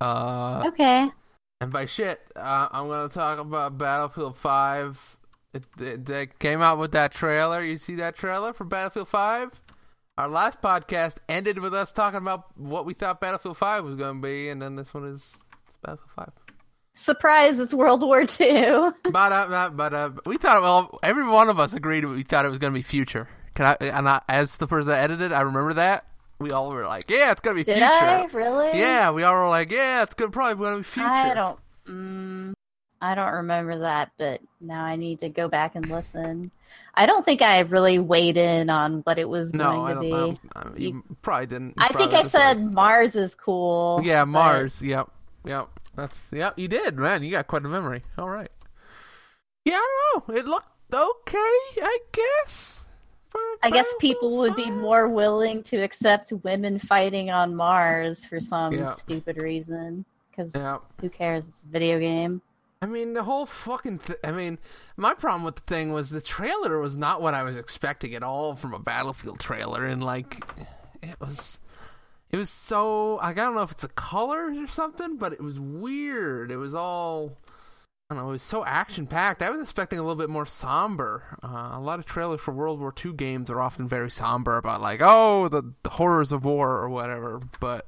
Uh, Okay. and by shit, uh, I'm gonna talk about Battlefield five. It, it, they came out with that trailer. You see that trailer for Battlefield five? Our last podcast ended with us talking about what we thought Battlefield five was going to be, and then this one is it's Battlefield five. Surprise! It's World War Two. But uh, but uh, we thought, well, every one of us agreed we thought it was going to be future. Can I? And I, as the person that edited, I remember that we all were like, yeah, it's going to be Did future. I really? Yeah, we all were like, yeah, it's gonna probably going to be future. I don't. Mm, I don't remember that, but now I need to go back and listen. I don't think I really weighed in on what it was No, going I to don't. be. I don't I mean, you, You- probably didn't. You I probably think I just said like- Mars is cool. Yeah, but- Mars. Yep, yep. That's yep. You did, man. You got quite a memory. All right. Yeah, I don't know. It looked okay, I guess. for I guess Battlefield people would be five. more willing to accept women fighting on Mars for some Yeah. stupid reason. Because Yeah. who cares? It's a video game. I mean, the whole fucking thing. I mean, my problem with the thing was the trailer was not what I was expecting at all from a Battlefield trailer, and like, it was, it was so. Like, I don't know if it's the colors or something, but it was weird. It was all, I don't know. It was so action packed. I was expecting a little bit more somber. Uh, a lot of trailers for World War Two games are often very somber about like, oh, the, the horrors of war or whatever. But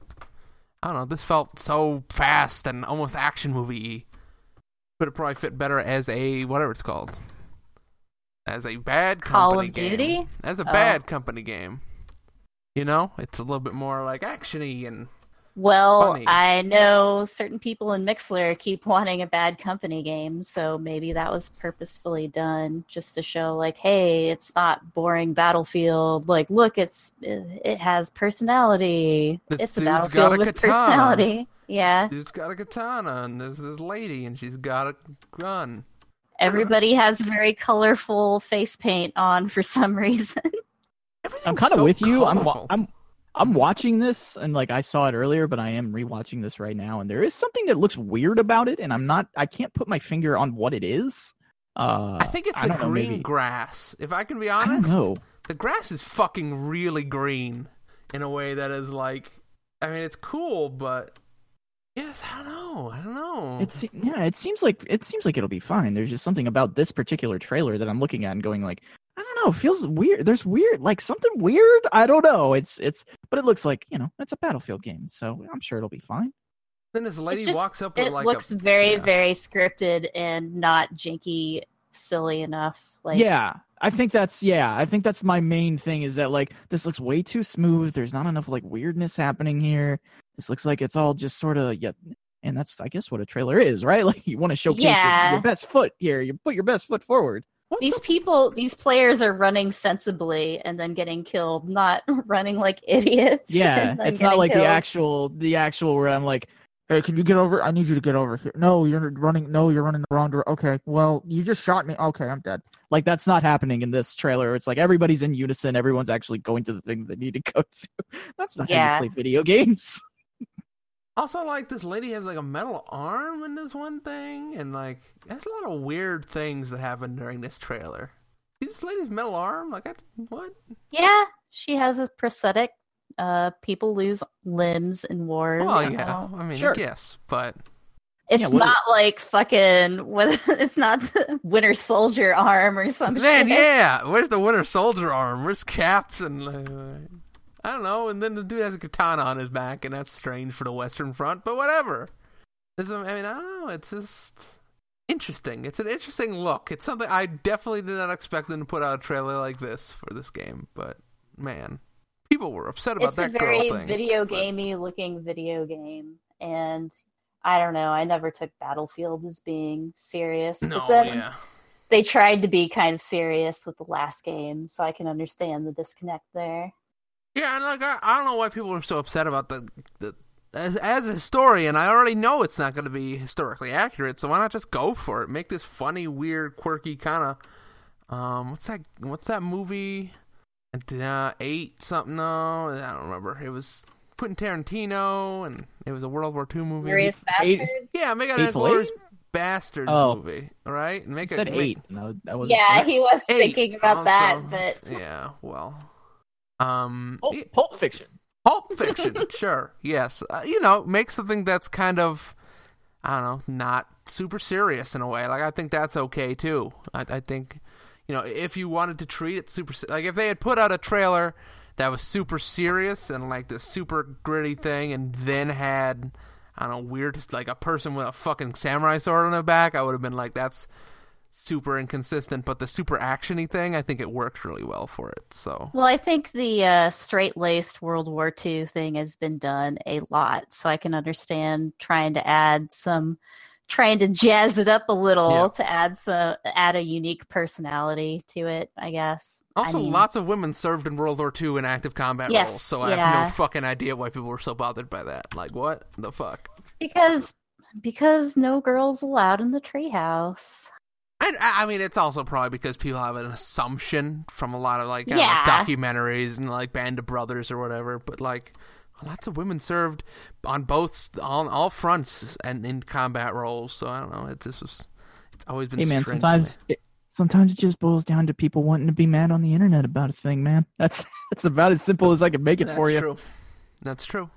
I don't know. This felt so fast and almost action movie. Would it probably fit better as a whatever it's called, as a bad Call company of game. Duty? As a Oh. bad company game. You know, it's a little bit more like actiony and Well, funny. I know certain people in Mixler keep wanting a Bad Company game, so maybe that was purposefully done just to show, like, hey, it's not boring Battlefield. Like, look, it's it has personality. This it's a dude's got Battlefield a with katana. personality. Yeah, dude's got a katana and there's this lady and she's got a gun. everybody has very colorful face paint on for some reason. Everything's I'm kind of so with you. I'm wa- colorful. I'm I'm watching this, and like I saw it earlier, but I am rewatching this right now, and there is something that looks weird about it, and I'm not. I can't put my finger on what it is. Uh, I think it's I the don't know, green maybe- grass. If I can be I honest, don't know. the grass is fucking really green in a way that is like, I mean, it's cool, but yes, I don't know. I don't know. It's yeah. It seems like it seems like it'll be fine. There's just something about this particular trailer that I'm looking at and going like, I don't know. It feels weird. There's weird, like something weird. I don't know. It's it's, but it looks like you know it's a Battlefield game, so I'm sure it'll be fine. Then this lady It's just- walks up with it like looks a very, yeah. very scripted and not janky, silly enough. Like, yeah, I think that's yeah. I think that's my main thing is that like this looks way too smooth. There's not enough like weirdness happening here. This looks like it's all just sort of yeah. And that's I guess what a trailer is, right? Like you want to showcase Yeah. your, your best foot here. You put your best foot forward. What's These the- people, these players are running sensibly and then getting killed, not running like idiots. Yeah, and then it's not getting like killed. the actual the actual where I'm like, hey, can you get over? I need you to get over here. No, you're running. No, you're running the wrong direction. Okay, well, you just shot me. Okay, I'm dead. Like that's not happening in this trailer. It's like everybody's in unison. Everyone's actually going to the thing they need to go to. That's not Yeah. how you play video games. Also, like, this lady has, like, a metal arm in this one thing, and, like, there's a lot of weird things that happen during this trailer. See this lady's metal arm? Like, I, what? Yeah, she has a prosthetic. Uh, people lose limbs in wars. Well, yeah, Um, I mean, Sure. I guess, but... It's Yeah, what- not like fucking. What, it's not the Winter Soldier arm or some Man, shit. yeah! Where's the Winter Soldier arm? Where's Caps and... Uh, I don't know, and then the dude has a katana on his back, and that's strange for the Western Front, but whatever. This, I mean, I don't know, it's just... interesting. It's an interesting look. It's something I definitely did not expect them to put out a trailer like this for this game, but, man... people were upset about It's a that very girl thing. video but- gamey looking video game, and I don't know. I never took Battlefield as being serious. No, but then yeah. they tried to be kind of serious with the last game, so I can understand the disconnect there. Yeah, and like I, I don't know why people are so upset about the the. As, as a historian, I already know it's not going to be historically accurate, so why not just go for it? Make this funny, weird, quirky kind of. Um, what's that? What's that movie? Uh, eight something? No, I don't remember. It was Quentin Tarantino, and it was a World War Two movie. Glorious Bastards. Yeah, make it a Hateful Glorious Bastards Oh. movie, all right? And make You it said make- eight. No, that was Yeah, he was Eight, thinking about that, also. but Yeah, well, um, Pulp, yeah, Pulp Fiction. Pulp Fiction, sure, yes. Uh, you know, make something that's kind of, I don't know, not super serious in a way. Like, I think that's okay, too. I, I think, you know, if you wanted to treat it super, se- like, if they had put out a trailer that was super serious and, like, this super gritty thing and then had, I don't know, weird, like, a person with a fucking samurai sword on their back, I would have been like, that's super inconsistent. But the super action-y thing, I think it works really well for it, so. well, I think the uh, straight-laced World War Two thing has been done a lot, so I can understand trying to add some, trying to jazz it up a little Yeah. to add some, add a unique personality to it. I guess. Also, I mean, lots of women served in World War Two in active combat Yes, roles, so I have yeah. no fucking idea why people were so bothered by that. Like, what the fuck? because because no girls allowed in the treehouse. And I I mean, it's also probably because people have an assumption from a lot of like, I don't know, Yeah. documentaries and like Band of Brothers or whatever. But like, lots of women served on both on all fronts and in combat roles. So I don't know. It just was. It's always been. Hey man, strange to me. sometimes it, sometimes it just boils down to people wanting to be mad on the internet about a thing, man. That's that's about as simple as I can make it That's for you. true. That's true.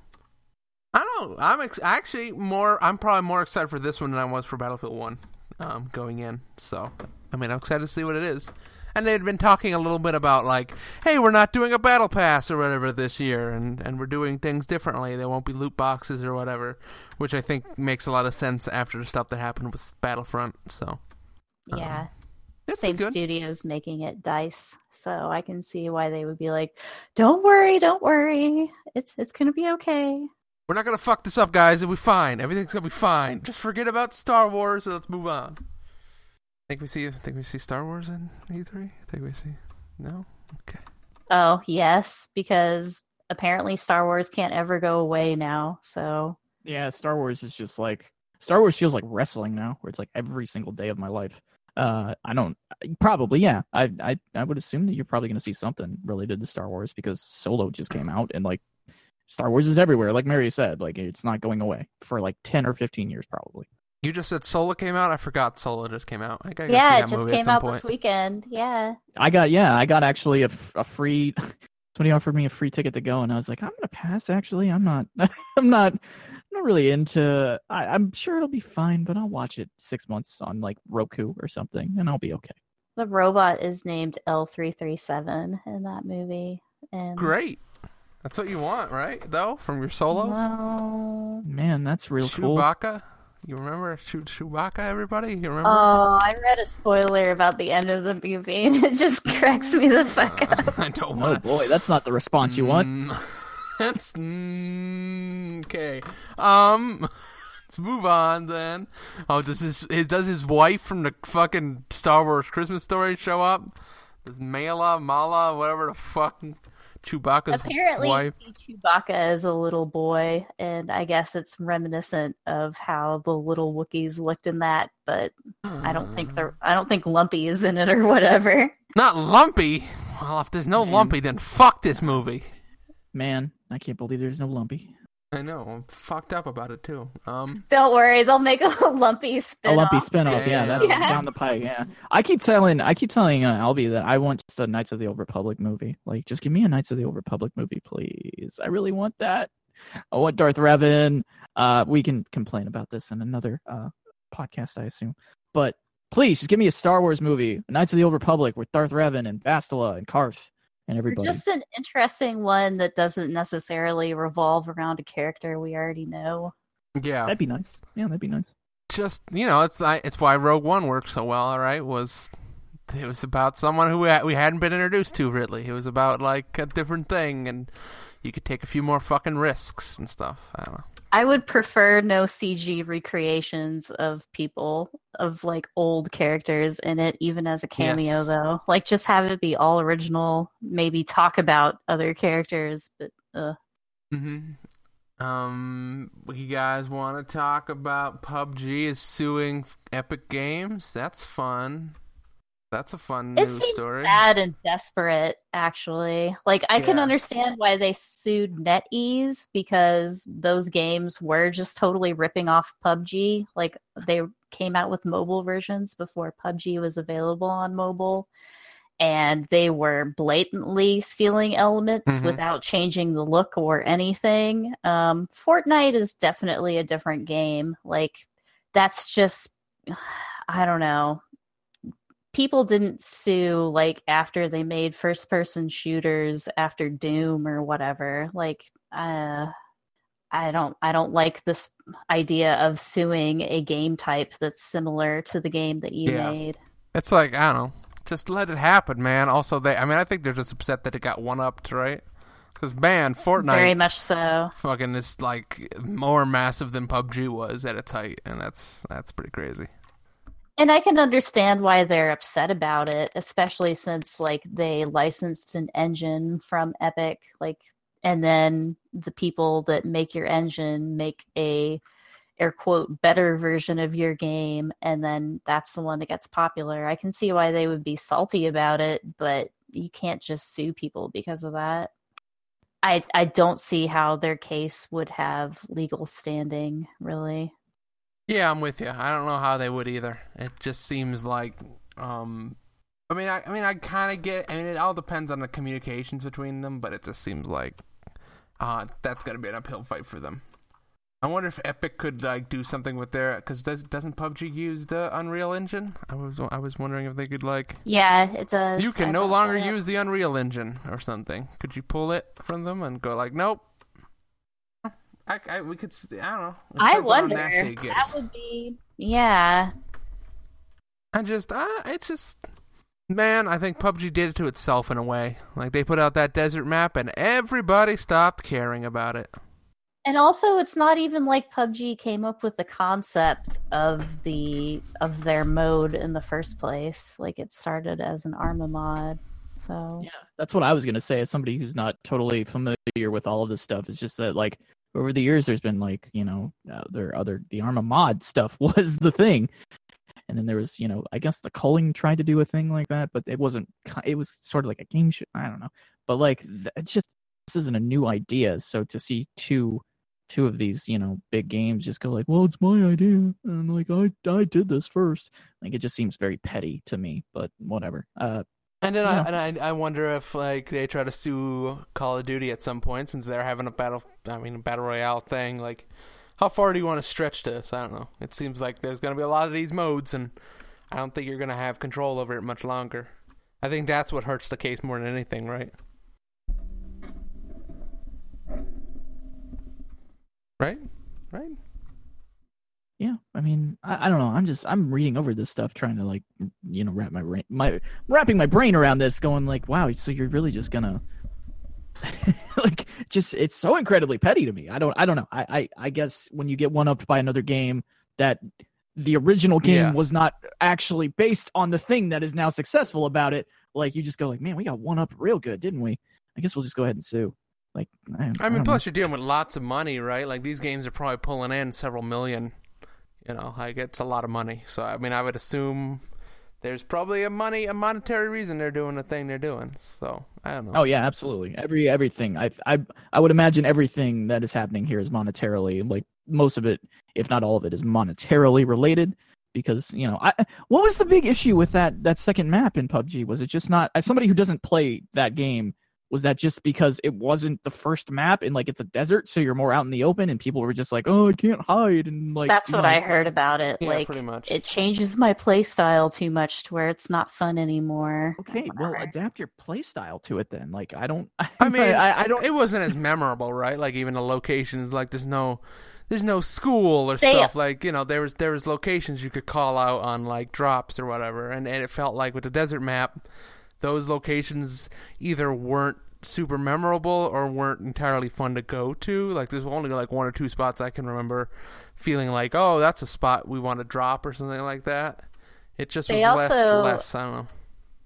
I don't know. I'm ex- actually more. I'm probably more excited for this one than I was for Battlefield One, um, going in. So, I mean, I'm excited to see what it is. And they'd been talking a little bit about like, hey, we're not doing a battle pass or whatever this year, and and we're doing things differently. There won't be loot boxes or whatever, which I think makes a lot of sense after the stuff that happened with Battlefront. So, um, Yeah. it's Same good. studios making it DICE, so I can see why they would be like, "Don't worry, don't worry, it's it's gonna be okay." We're not gonna fuck this up, guys. It'll be fine. Everything's gonna be fine. Just forget about Star Wars and let's move on. Think we see? Think we see Star Wars in E three? Think we see? No. Okay. Oh yes, because apparently Star Wars can't ever go away now. So Yeah, Star Wars is just like Star Wars feels like wrestling now, where it's like every single day of my life. Uh, I don't probably yeah. I I I would assume that you're probably going to see something related to Star Wars because Solo just came out and like Star Wars is everywhere. Like Mary said, like it's not going away for like ten or fifteen years probably. You just said Solo came out. I forgot Solo just came out. I gotta go yeah, see it that just movie at came some out point. this weekend. Yeah, I got yeah, I got actually a, f- a free. Somebody offered me a free ticket to go, and I was like, I'm gonna pass. Actually, I'm not. I'm not. I'm not really into. I, I'm sure it'll be fine, but I'll watch it six months on like Roku or something, and I'll be okay. the robot is named L three thirty-seven in that movie. And Great. That's what you want, right? Though from your Solos, No. Man, that's real cool. Chewbacca. You remember Chew- Chewbacca? Everybody, you remember? Oh, I read a spoiler about the end of the movie, and it just cracks me the fuck up. I don't Oh want. boy, that's not the response you want. Mm, That's mm, okay. Um, let's move on then. Oh, does his, his does his wife from the fucking Star Wars Christmas Story show up? Does Mala, Mala, whatever the fuck, Chewbacca's Apparently, wife? you see Chewbacca as a little boy, and I guess it's reminiscent of how the little Wookiees looked in that. But I don't think the I don't think Lumpy is in it or whatever. Not Lumpy. Well, if there's no Man. Lumpy, then fuck this movie. Man, I can't believe there's no Lumpy. I know. I'm fucked up about it too. Um, Don't worry, they'll make a Lumpy spin. A Lumpy spinoff, yeah, Yeah. that's Yeah. down the pike. Yeah, I keep telling, I keep telling uh, Albie that I want just a Knights of the Old Republic movie. Like, just give me a Knights of the Old Republic movie, please. I really want that. I want Darth Revan. Uh, we can complain about this in another uh podcast, I assume. But please, just give me a Star Wars movie, Knights of the Old Republic, with Darth Revan and Bastila and Karth and Or everybody. just an interesting one that doesn't necessarily revolve around a character we already know. yeah. That'd be nice. Yeah, that'd be nice. Just you know, it's I, it's why Rogue One worked so well. All right, was it was about someone who ha- we hadn't been introduced to really. It was about like a different thing, and you could take a few more fucking risks and stuff. I don't know. I would prefer no C G recreations of people, of like old characters in it, even as a cameo Yes. though. Like just have it be all original, maybe talk about other characters, but uh Mm-hmm. Um, you guys want to talk about P U B G is suing Epic Games? That's fun. That's a fun it news seems story. sad and desperate, actually. Like I can Yeah. understand why they sued NetEase because those games were just totally ripping off P U B G. Like they came out with mobile versions before P U B G was available on mobile. And they were blatantly stealing elements Mhm. without changing the look or anything. Um, Fortnite is definitely a different game. Like, that's just, I don't know. People didn't sue, like, after they made first-person shooters after Doom or whatever. Like, uh, I don't, I don't like this idea of suing a game type that's similar to the game that you Yeah. made. It's like, I don't know. Just let it happen, man. Also, they, I mean, I think they're just upset that it got one-upped, right? Because, man, Fortnite Very much so. fucking is, like, more massive than P U B G was at its height, and that's that's pretty crazy. And I can understand why they're upset about it, especially since like they licensed an engine from Epic, like, and then the people that make your engine make a air quote better version of your game, and then that's the one that gets popular. I can see why they would be salty about it, but you can't just sue people because of that. I I don't see how their case would have legal standing, really. Yeah, I'm with you. I don't know how they would either. It just seems like, um, I mean, I, I mean, I kind of get. I mean, it all depends on the communications between them, but it just seems like, uh, that's gonna be an uphill fight for them. I wonder if Epic could like do something with their, because does doesn't P U B G use the Unreal Engine? I was I was wondering if they could like. Yeah, it does. You can I no thought longer that. use the Unreal Engine or something. Could you pull it from them and go like, nope? I, I we could. s- I don't know. It I depends on how wonder. nasty it That gets. would be, yeah. I just, uh, it's just, man, I think P U B G did it to itself in a way. Like, they put out that desert map, and everybody stopped caring about it. And also, it's not even like P U B G came up with the concept of the of their mode in the first place. Like, it started as an Arma mod. So Yeah, that's what I was gonna say. As somebody who's not totally familiar with all of this stuff, it's just that like over the years, there's been like you know uh, there other the Arma mod stuff was the thing, and then there was you know I guess the Culling tried to do a thing like that, but it wasn't. It was sort of like a game show. I don't know, but like th- it's just this isn't a new idea. So to see two two of these you know big games just go like, well, it's my idea, and like I I did this first. Like it just seems very petty to me, but whatever. Uh. And then Yeah. I, and I, I wonder if like they try to sue Call of Duty at some point since they're having a battle, I mean, a battle royale thing. Like, how far do you want to stretch this? I don't know. It seems like there's going to be a lot of these modes, and I don't think you're going to have control over it much longer. I think that's what hurts the case more than anything, right? Right? Right? Yeah, I mean, I, I don't know. I'm just I'm reading over this stuff, trying to like, you know, wrap my brain, my wrapping my brain around this, going like, wow, so you're really just gonna, like, just it's so incredibly petty to me. I don't, I don't know. I, I, I guess when you get one upped by another game that the original game Yeah. was not actually based on the thing that is now successful about it, like you just go like, man, we got one up real good, didn't we? I guess we'll just go ahead and sue. Like, I, I I mean, don't plus know. you're dealing with lots of money, right? Like, these games are probably pulling in several million. You know, like, it's a lot of money. So, I mean, I would assume there's probably a money, a monetary reason they're doing the thing they're doing. So, I don't know. Oh yeah, absolutely. Every everything. I I I would imagine everything that is happening here is monetarily, like most of it, if not all of it, is monetarily related. Because you know, I what was the big issue with that that second map in P U B G? Was it just not? As somebody who doesn't play that game, was that just because it wasn't the first map and like it's a desert, so you're more out in the open, and people were just like, oh, I can't hide, and like that's you what know, I heard about it. Yeah, like, pretty much. it changes my play style too much to where it's not fun anymore. Okay, well, Whatever. adapt your play style to it then. Like I don't. I mean, I, I don't. It wasn't as memorable, right? Like, even the locations, like, there's no... There's no school or They- stuff like, you know, there was there was locations you could call out on like drops or whatever, and, and it felt like with the desert map, those locations either weren't super memorable or weren't entirely fun to go to. Like there's only like one or two spots I can remember feeling like, oh, that's a spot we want to drop or something like that. It just was They less, also- less, I don't know.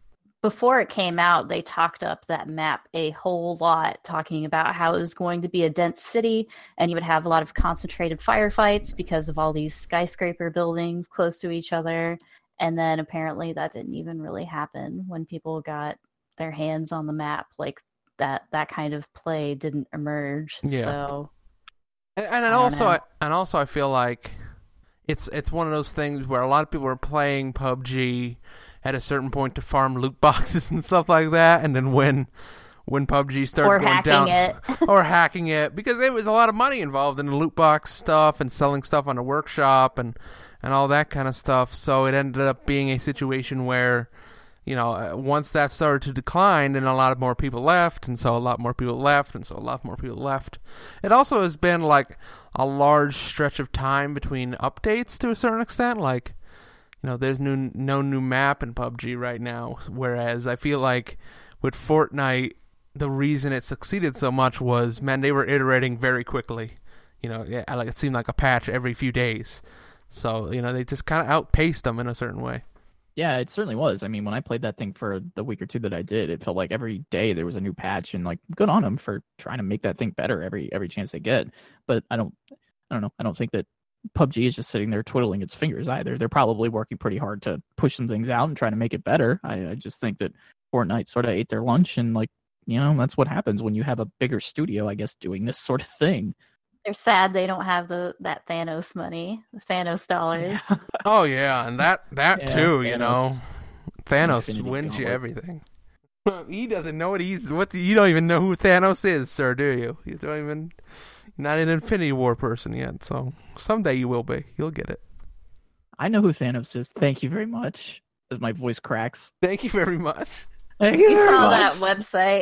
Before it came out, they talked up that map a whole lot, talking about how it was going to be a dense city and you would have a lot of concentrated firefights because of all these skyscraper buildings close to each other. And then apparently that didn't even really happen when people got their hands on the map. Like that, that kind of play didn't emerge. Yeah. So, And, and I don't also, know. I, and also, I feel like it's it's one of those things where a lot of people are playing P U B G at a certain point to farm loot boxes and stuff like that, and then when when P U B G started or going hacking down, it. or hacking it, because there was a lot of money involved in the loot box stuff and selling stuff on the workshop and and all that kind of stuff. So it ended up being a situation where, you know, uh, once that started to decline, then a lot of more people left, and so a lot more people left, and so a lot more people left. It also has been like a large stretch of time between updates to a certain extent. Like, you know, there's new, no new map in P U B G right now, whereas I feel like with Fortnite, the reason it succeeded so much was, man, they were iterating very quickly. You know, yeah, like it seemed like a patch every few days. So, you know, they just kind of outpaced them in a certain way. Yeah, it certainly was. I mean, when I played that thing for the week or two that I did, it felt like every day there was a new patch, and like good on them for trying to make that thing better every every chance they get. But I don't, I don't know. I don't think that P U B G is just sitting there twiddling its fingers either. They're probably working pretty hard to push some things out and trying to make it better. I, I just think that Fortnite sort of ate their lunch, and like, you know, that's what happens when you have a bigger studio, I guess, doing this sort of thing. They're sad they don't have the that Thanos money, the Thanos dollars. Oh yeah, and that that Yeah, too, you Thanos. know, Thanos Infinity wins you Gauntlet. everything. He doesn't know what he's what. The, you don't even know who Thanos is, sir, do you? You don't even. You're not an Infinity War person yet, so someday you will be. You'll get it. I know who Thanos is. Thank you very much. As my voice cracks. Thank you very much. Thank you You very saw much. that website.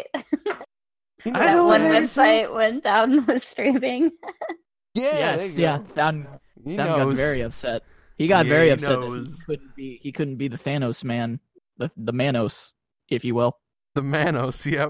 You I That know one that. website when Down was streaming. Yeah, Yes, there you yeah. go. Down, He Down got knows. very upset. He got Yeah, very he upset that knows. he couldn't be he couldn't be the Thanos man, the the Manos, if you will. The Manos, yep.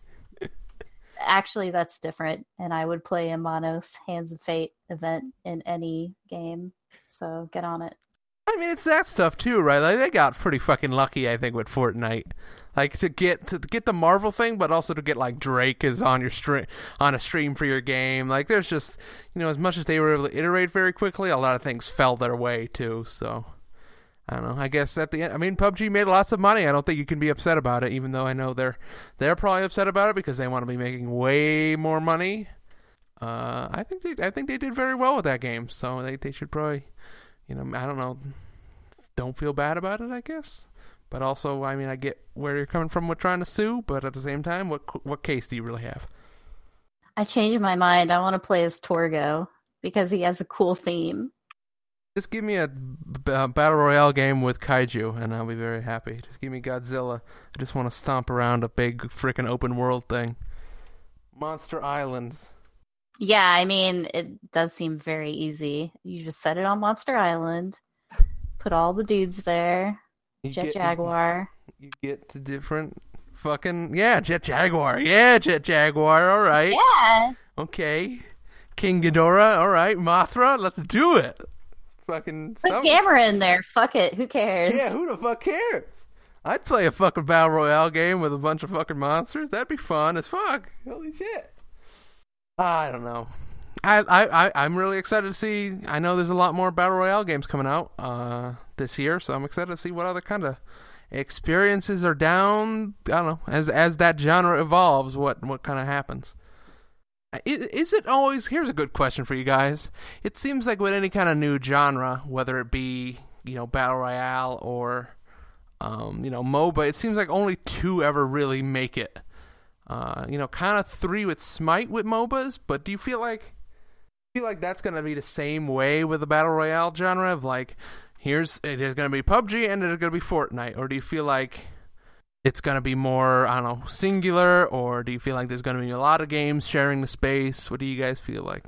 Actually, that's different, and I would play a Monos Hands of Fate event in any game. So get on it. I mean, it's that stuff too, right? Like they got pretty fucking lucky, I think, with Fortnite. Like to get to get the Marvel thing, but also to get like Drake is on your stream on a stream for your game. Like there's just, you know, as much as they were able to iterate very quickly, a lot of things fell their way too. So I don't know. I guess at the end, I mean, P U B G made lots of money. I don't think you can be upset about it, even though I know they're they're probably upset about it because they want to be making way more money. Uh, I think they I think they did very well with that game, so they they should probably, you know, I don't know, don't feel bad about it, I guess. But also, I mean, I get where you're coming from with trying to sue, but at the same time, what what case do you really have? I changed my mind. I want to play as Torgo because he has a cool theme. Just give me a b- uh, battle royale game with kaiju, and I'll be very happy. Just give me Godzilla. I just want to stomp around a big freaking open world thing. Monster Islands. Yeah, I mean, it does seem very easy. You just set it on Monster Island, put all the dudes there, You Jet get- Jaguar. You get to different fucking yeah, Jet Jaguar. Yeah, Jet Jaguar. All right. Yeah. Okay. King Ghidorah. All right. Mothra. Let's do it. Fucking. Put some- Gamera in there. Fuck it. Who cares? Yeah, who the fuck cares? I'd play a fucking battle royale game with a bunch of fucking monsters. That'd be fun as fuck. Holy shit. I don't know. I, I, I, I'm really excited to see. I know there's a lot more battle royale games coming out uh, this year, so I'm excited to see what other kind of experiences are down. I don't know. As as that genre evolves, what, what kind of happens. Is, is it always... Here's a good question for you guys. It seems like with any kind of new genre, whether it be, you know, battle royale or... Um, you know, MOBA, it seems like only two ever really make it. Uh, you know, kind of three with Smite with MOBAs, but do you feel like feel like that's going to be the same way with the Battle Royale genre of like, here's, it is going to be P U B G and it is going to be Fortnite, or do you feel like it's going to be more, I don't know, singular, or do you feel like there's going to be a lot of games sharing the space? What do you guys feel like?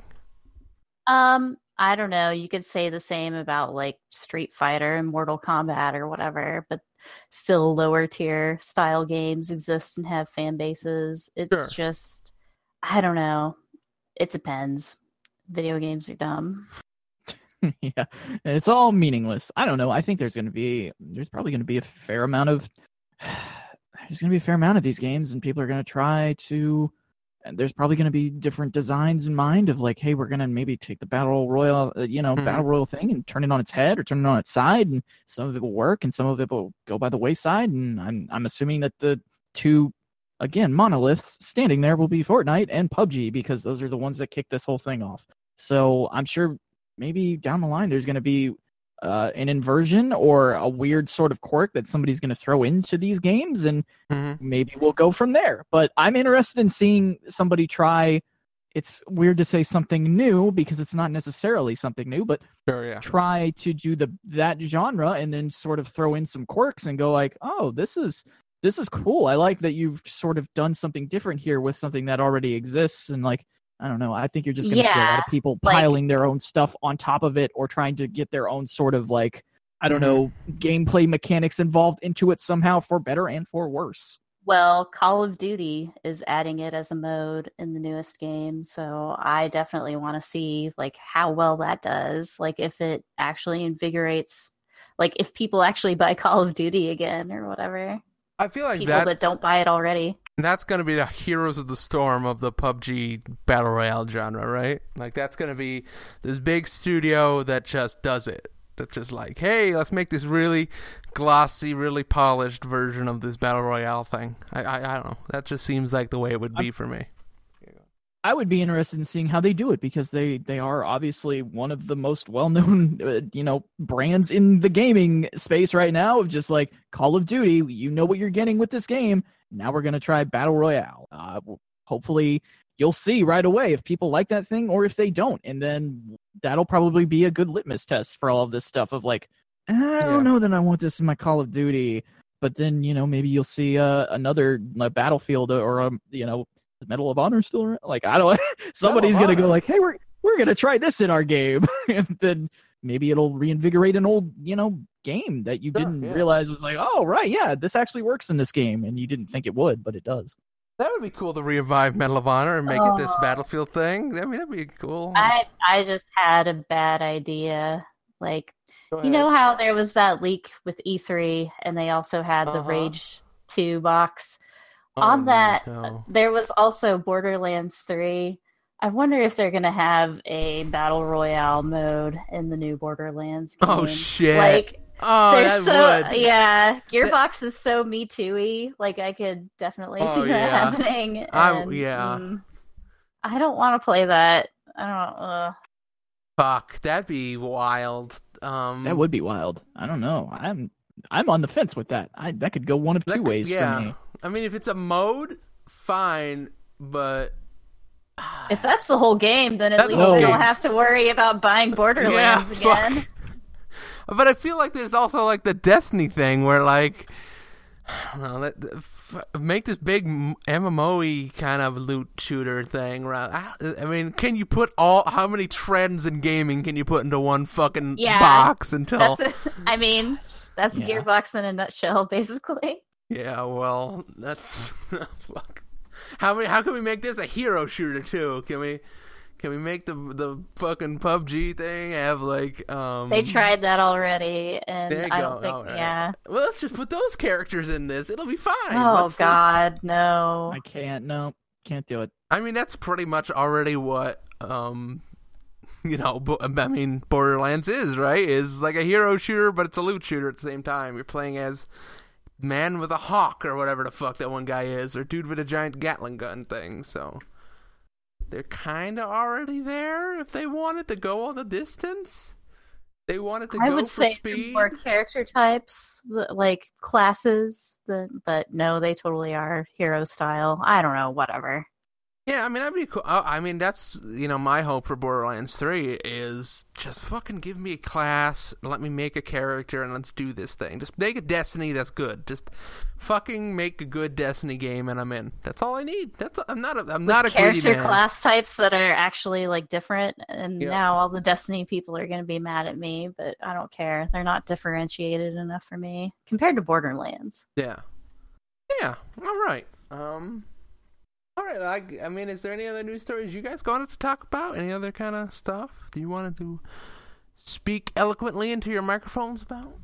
Um, I don't know. You could say the same about like Street Fighter and Mortal Kombat or whatever, but still lower tier style games exist and have fan bases. It's Sure. just, I don't know. It depends. Video games are dumb. Yeah, it's all meaningless. I don't know. I think there's going to be, there's probably going to be a fair amount of, there's going to be a fair amount of these games, and people are going to try to, and there's probably going to be different designs in mind of like, hey, we're going to maybe take the battle royale, uh, you know, Mhm. battle royale thing and turn it on its head or turn it on its side, and some of it will work and some of it will go by the wayside. And I'm I'm assuming that the two, again, monoliths standing there will be Fortnite and P U B G, because those are the ones that kick this whole thing off. So I'm sure maybe down the line there's going to be uh, an inversion or a weird sort of quirk that somebody's going to throw into these games, and Mhm. maybe we'll go from there. But I'm interested in seeing somebody try. It's weird to say something new because it's not necessarily something new, but Sure, yeah. try to do the that genre and then sort of throw in some quirks and go like, oh, this is this is cool. I like that you've sort of done something different here with something that already exists. And like, I don't know, I think you're just going to see a lot Yeah, of people like- piling their own stuff on top of it or trying to get their own sort of like, I don't Mhm. know, gameplay mechanics involved into it somehow, for better and for worse. Well, Call of Duty is adding it as a mode in the newest game, so I definitely want to see like how well that does. Like if it actually invigorates, like if people actually buy Call of Duty again or whatever. I feel like People that, that don't buy it already. that's going to be the heroes of the storm of the P U B G Battle Royale genre, right? Like, that's going to be this big studio that just does it. That's just like, hey, let's make this really glossy, really polished version of this Battle Royale thing. I, I, I don't know. That just seems like the way it would be for me. I would be interested in seeing how they do it, because they, they are obviously one of the most well-known, uh, you know, brands in the gaming space right now, of just like Call of Duty. You know what you're getting with this game. Now we're going to try Battle Royale. Uh, hopefully you'll see right away if people like that thing or if they don't. And then that'll probably be a good litmus test for all of this stuff of like, I don't Yeah. know that I want this in my Call of Duty. But then, you know, maybe you'll see uh, another uh, Battlefield or, um, you know, is Medal of Honor still around? Like, I don't. Somebody's gonna go Honor. like, "Hey, we're we're gonna try this in our game," and then maybe it'll reinvigorate an old, you know, game that you Sure, didn't yeah. realize was like, "Oh, right, yeah, this actually works in this game," and you didn't think it would, but it does. That would be cool to revive Medal of Honor and make it this Oh. Battlefield thing. I mean, that'd be cool. I I just had a bad idea. Like, Go you ahead. know how there was that leak with E three and they also had the Uh-huh. Rage two box? Oh, On that, no. there was also Borderlands three. I wonder if they're going to have a Battle Royale mode in the new Borderlands game. Oh, shit. Like, Oh, they're that so, would. yeah, Gearbox is so Me Too-y. Like, I could definitely Oh, see that yeah. happening. I- and, yeah. mm, I don't want to play that. I don't, uh, Fuck, that'd be wild. Um, That would be wild. I don't know. I'm I'm on the fence with that. I that could go one of that two could- ways yeah. for me. I mean, if it's a mode, fine, but if that's the whole game, then at That's least the whole I game. don't have to worry about buying Borderlands yeah, again. fuck. But I feel like there's also like the Destiny thing where like, I don't know, let, f- make this big M M O-y kind of loot shooter thing. Right? I, I mean, can you put all how many trends in gaming can you put into one fucking Yeah, box until? That's, a, I mean, that's Yeah. Gearbox in a nutshell, basically. Yeah, well, that's fuck. How many? How can we make this a hero shooter too? Can we? Can we make the the fucking P U B G thing have like um? They tried that already, and There you I go. don't think, All right. yeah. Well, let's just put those characters in this. It'll be fine. Oh What's the- God, no. I can't. No, can't do it. I mean, that's pretty much already what um, you know. Bo- I mean, Borderlands is right. Is like a hero shooter, but it's a loot shooter at the same time. You're playing as man with a hawk or whatever the fuck that one guy is, or dude with a giant Gatling gun thing. So they're kind of already there if they wanted to go all the distance. They wanted to I go would for say speed. more character types, the- like classes, the, but no, they totally are hero style. I don't know, whatever. Yeah, I mean, that'd be cool. I I mean, that's, you know, my hope for Borderlands three is just fucking give me a class, let me make a character, and let's do this thing. Just make a Destiny that's good. Just fucking make a good Destiny game, and I'm in. That's all I need. That's I'm not a, I'm not a greedy Character man. class types that are actually like different, and Yeah. now all the Destiny people are going to be mad at me, but I don't care. They're not differentiated enough for me compared to Borderlands. Yeah. Yeah. All right. Um. All right. I, I mean, is there any other news stories you guys wanted to talk about? Any other kind of stuff? Do you want to speak eloquently into your microphones about?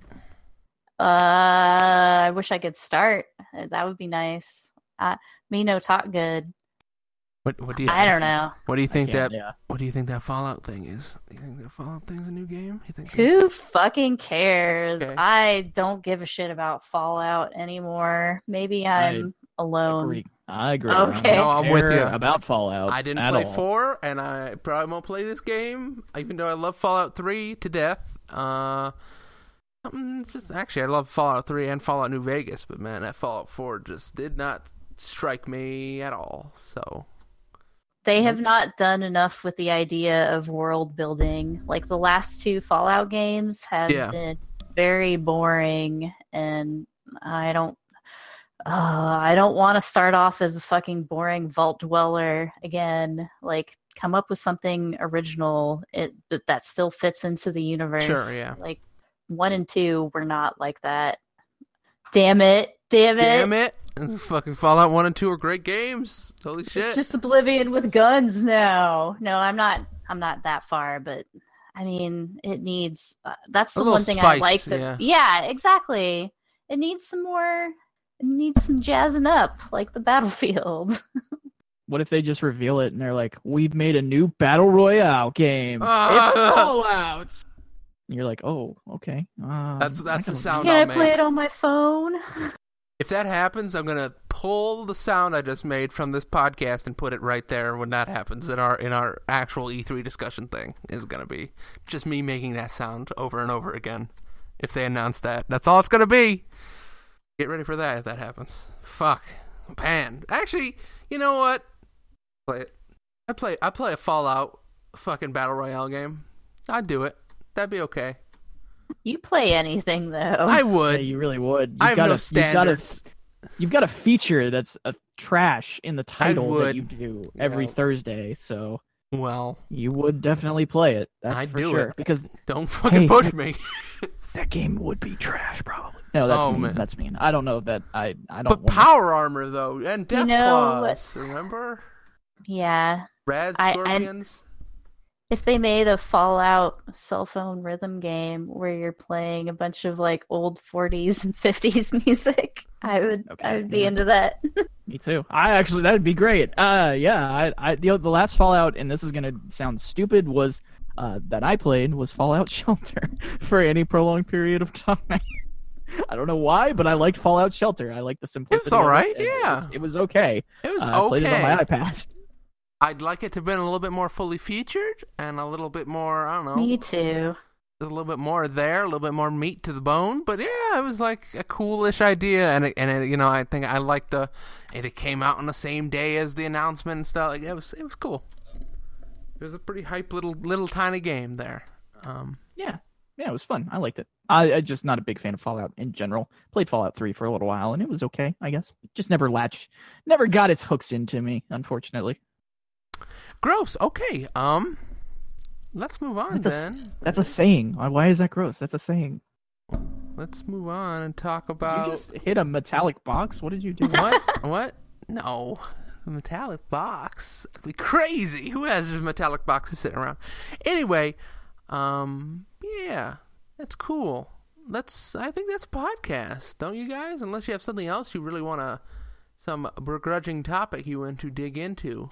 Uh, I wish I could start. Uh, That would be nice. Uh, me no talk good. What What do you? I don't know. What do you think Yeah, that? yeah. What do you think that Fallout thing is? You think that Fallout thing's a new game? You think? Who fucking cares? Okay. I don't give a shit about Fallout anymore. Maybe I'm alone. Agree. I agree. Okay. I don't No, I'm with care you. about Fallout. I didn't at play all. four, and I probably won't play this game, even though I love Fallout three to death. Uh, something just actually, I love Fallout three and Fallout New Vegas, but man, that Fallout four just did not strike me at all. So They have not done enough with the idea of world building. Like the last two Fallout games have Yeah. been very boring, and I don't. Uh, I don't want to start off as a fucking boring vault dweller again. Like, come up with something original it, that that still fits into the universe. Sure, yeah. Like one and two were not like that. Damn it! Damn it! damn it, fucking Fallout one and two are great games. Holy shit! It's just Oblivion with guns now. No, I'm not. I'm not that far, but I mean, it needs. Uh, that's A the little one thing I spice, like. To, yeah. yeah, exactly. It needs some more. It needs some jazzing up, like the Battlefield. What if they just reveal it and they're like, "We've made a new battle royale game. Ah. It's Fallout." And you're like, "Oh, okay." Um, That's- that's I the can- sound Can I'll I make. play it on my phone? If that happens, I'm gonna pull the sound I just made from this podcast and put it right there when that happens in our in our actual E three discussion thing. Is gonna be just me making that sound over and over again. If they announce that, that's all it's gonna be. Get ready for that if that happens. Fuck, man. Actually, you know what? Play it. I play. I play a Fallout fucking battle royale game. I'd do it. That'd be okay. You play anything though? I Yeah, would. you really would. You've I have got no a, you've got a, standards. you've got a feature that's a trash in the title that would. you do every Yeah. Thursday, so Well, you would definitely play it. That's I'd for do sure. it. Because don't fucking Hey, push I- me. that game would be trash, probably. No, that's Oh, mean. man. That's mean. I don't know that. I I don't. But wanna- power armor though, and death know claws. Remember? Yeah. Rad I- I- scorpions. If they made a Fallout cell phone rhythm game where you're playing a bunch of like old forties and fifties music, I would Okay, I would be yeah. into that. Me too. I actually that'd be great. Uh, yeah. I, I the the last Fallout, and this is gonna sound stupid, was uh that I played was Fallout Shelter for any prolonged period of time. I don't know why, but I liked Fallout Shelter. I liked the simplicity. all of it, right, and It yeah. was, it was okay. It was Uh, I played it on okay. my iPad. I'd like it to have been a little bit more fully featured and a little bit more, I don't know, Me too. a little bit more there, a little bit more meat to the bone. But yeah, it was like a coolish idea, and it, and it, you know, I think I liked the, and it came out on the same day as the announcement and stuff. Like it was, it was cool. It was a pretty hype little, little tiny game there. Um, Yeah, yeah, it was fun. I liked it. I, I'm just not a big fan of Fallout in general. Played Fallout three for a little while, and it was okay, I guess. Just never latched, never got its hooks into me, unfortunately. gross. Okay. Um, let's move on That's a, then. that's a saying. Why, why is that gross? That's a saying. Let's move on and talk Did about you just hit a metallic box? What did you do? what? What? No, a metallic box. That'd be crazy. Who has just metallic boxes sitting around? Anyway, um, yeah, that's cool. Let's. I think that's a podcast, don't you guys? Unless you have something else you really want to, some begrudging topic you want to dig into.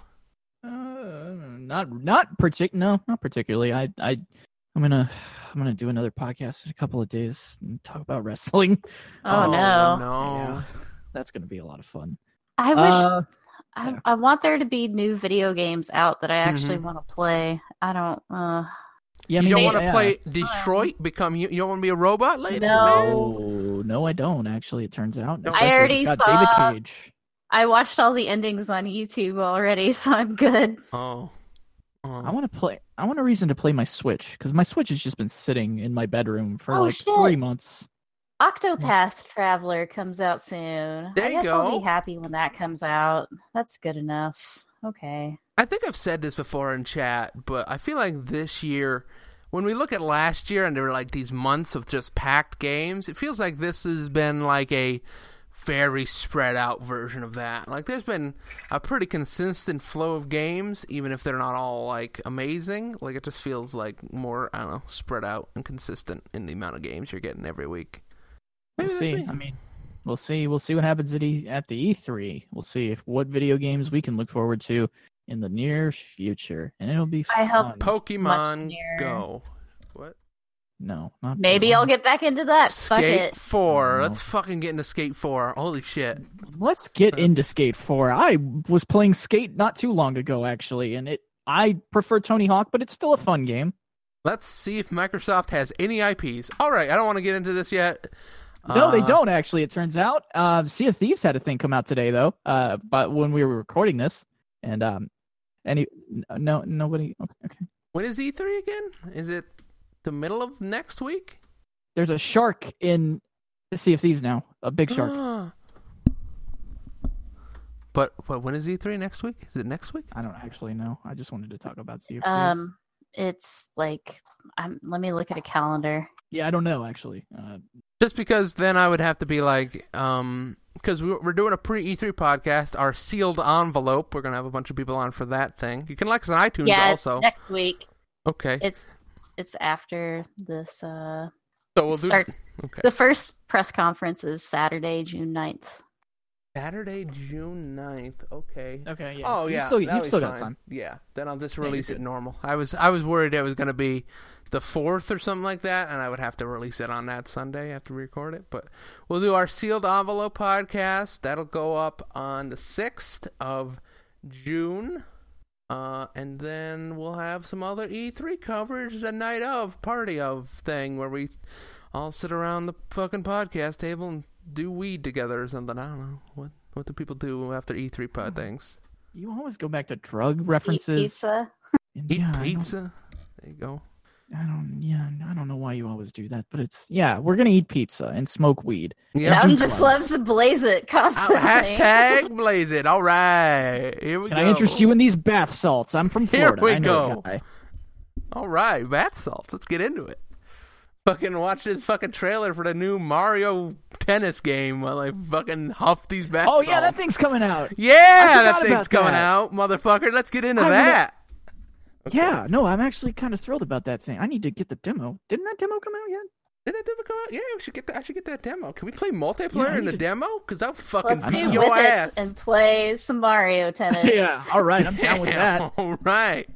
Uh, not not partic. No, not particularly. I I I'm gonna I'm gonna do another podcast in a couple of days and talk about wrestling. Oh, no. no. Yeah, that's gonna be a lot of fun. I wish Uh, I, yeah. I want there to be new video games out that I actually Mhm. want to play. I don't uh yeah, I You mean, don't want to yeah. play Detroit? Become you? You don't want to be a robot later? No. man? No, no, I don't. Actually, it turns out. I Especially if already it's got saw- David Cage. I watched all the endings on YouTube already, so I'm good. Oh. oh. I want to play. I want a reason to play my Switch because my Switch has just been sitting in my bedroom for Oh, like shit. three months. Octopath Traveler comes out soon. There I you guess I'll go. be happy when that comes out. That's good enough. Okay. I think I've said this before in chat, but I feel like this year, when we look at last year and there were like these months of just packed games, it feels like this has been like a very spread out version of that. Like there's been a pretty consistent flow of games, even if they're not all like amazing. Like it just feels like more, I don't know, spread out and consistent in the amount of games you're getting every week. We'll Maybe see. that's me. I mean, we'll see. We'll see what happens at e- at the E three. We'll see if what video games we can look forward to in the near future, and it'll be fun. I hope Pokemon Much Go. What? No, not Maybe Pokemon. I'll get back into that. Fuck Skate it. four. Oh. Let's fucking get into Skate four. Holy shit. Let's get into Skate four. I was playing Skate not too long ago, actually, and it. I prefer Tony Hawk, but it's still a fun game. Let's see if Microsoft has any I Ps. All right, I don't want to get into this yet. No, they Uh, don't actually. It turns out, uh, Sea of Thieves had a thing come out today, though. Uh, but when we were recording this, and um, any no nobody. Okay, okay. When is E three again? Is it the middle of next week? There's a shark in Sea of Thieves now, a big shark. Ah. But but when is E three next week? Is it next week? I don't actually know. I just wanted to talk about Sea of Thieves. Um, it's like, um, let me look at a calendar. yeah, I don't know actually. Uh, Just because then I would have to be like, um, because we're doing a pre E three podcast, our sealed envelope. We're gonna have a bunch of people on for that thing. You can like us on iTunes yeah, also. it's next week. Okay, It's it's after this. Uh, so we'll do starts. okay. The first press conference is Saturday, June ninth. Saturday, June ninth. Okay. okay, yeah. Oh so yeah, you still, that'll you've be still got fine. time. Yeah, then I'll just Yeah, you're release it good. normal. I was I was worried it was going to be the fourth or something like that, and I would have to release it on that Sunday after we record it. But we'll do our sealed envelope podcast. That'll go up on the sixth of June, uh, and then we'll have some other E three coverage, the night of, party of thing where we all sit around the fucking podcast table and do weed together or something. I don't know what. What do people do after E three pod things? You always go back to drug Eat references. pizza. And Eat yeah, I don't- pizza. There you go. I don't, yeah, I don't know why you always do that, but it's yeah, we're gonna eat pizza and smoke weed. Yeah. Mountain do just drugs. loves to blaze it Oh, constantly. hashtag blaze it. All right. Here we Can go. I interest you in these bath salts? I'm from Here Florida. we I know a go. guy. All right. Bath salts. Let's get into it. Fucking watch this fucking trailer for the new Mario tennis game while I fucking huff these bath Oh salts. yeah, that thing's coming out. Yeah, I that forgot thing's about coming that. out, motherfucker. Let's get into I that. Yeah, no, I'm actually kind of thrilled about that thing. I need to get the demo. Didn't that demo come out yet? Did that demo come out? Yeah, we should get that. I should get that demo. Can we play multiplayer Yeah, I in need the to- demo? Because I'll fucking Let's beat do your whippets ass. and play some Mario tennis. Yeah, all right, I'm down with that. All right.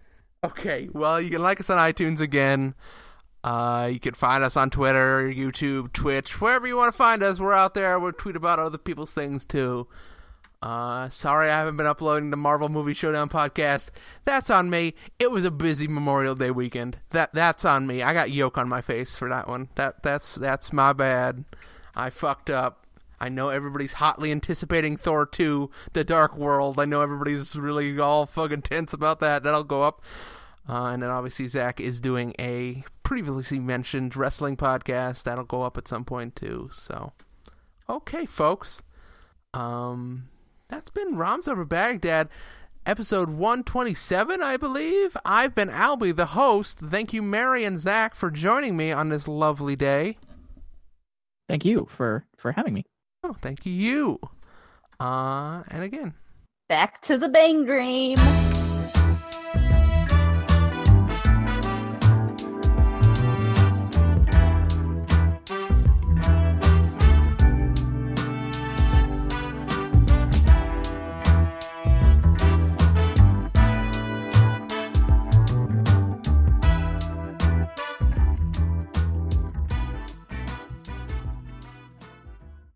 Okay, well, you can like us on iTunes again. Uh, you can find us on Twitter, YouTube, Twitch, wherever you want to find us. We're out there. We'll tweet about other people's things, too. Uh, sorry I haven't been uploading the Marvel Movie Showdown podcast. That's on me. It was a busy Memorial Day weekend. That That's on me. I got yolk on my face for that one. That That's that's my bad. I fucked up. I know everybody's hotly anticipating Thor two, The Dark World. I know everybody's really all fucking tense about that. That'll go up. Uh, and then obviously Zach is doing a previously mentioned wrestling podcast. That'll go up at some point too. So, okay, folks. Um, that's been Rams Over Baghdad, episode one twenty-seven, I believe. I've been Albie, the host. Thank you, Mary and Zach, for joining me on this lovely day. Thank you for for having me. Oh, thank you. Uh, and again, Back to the Bang Dream.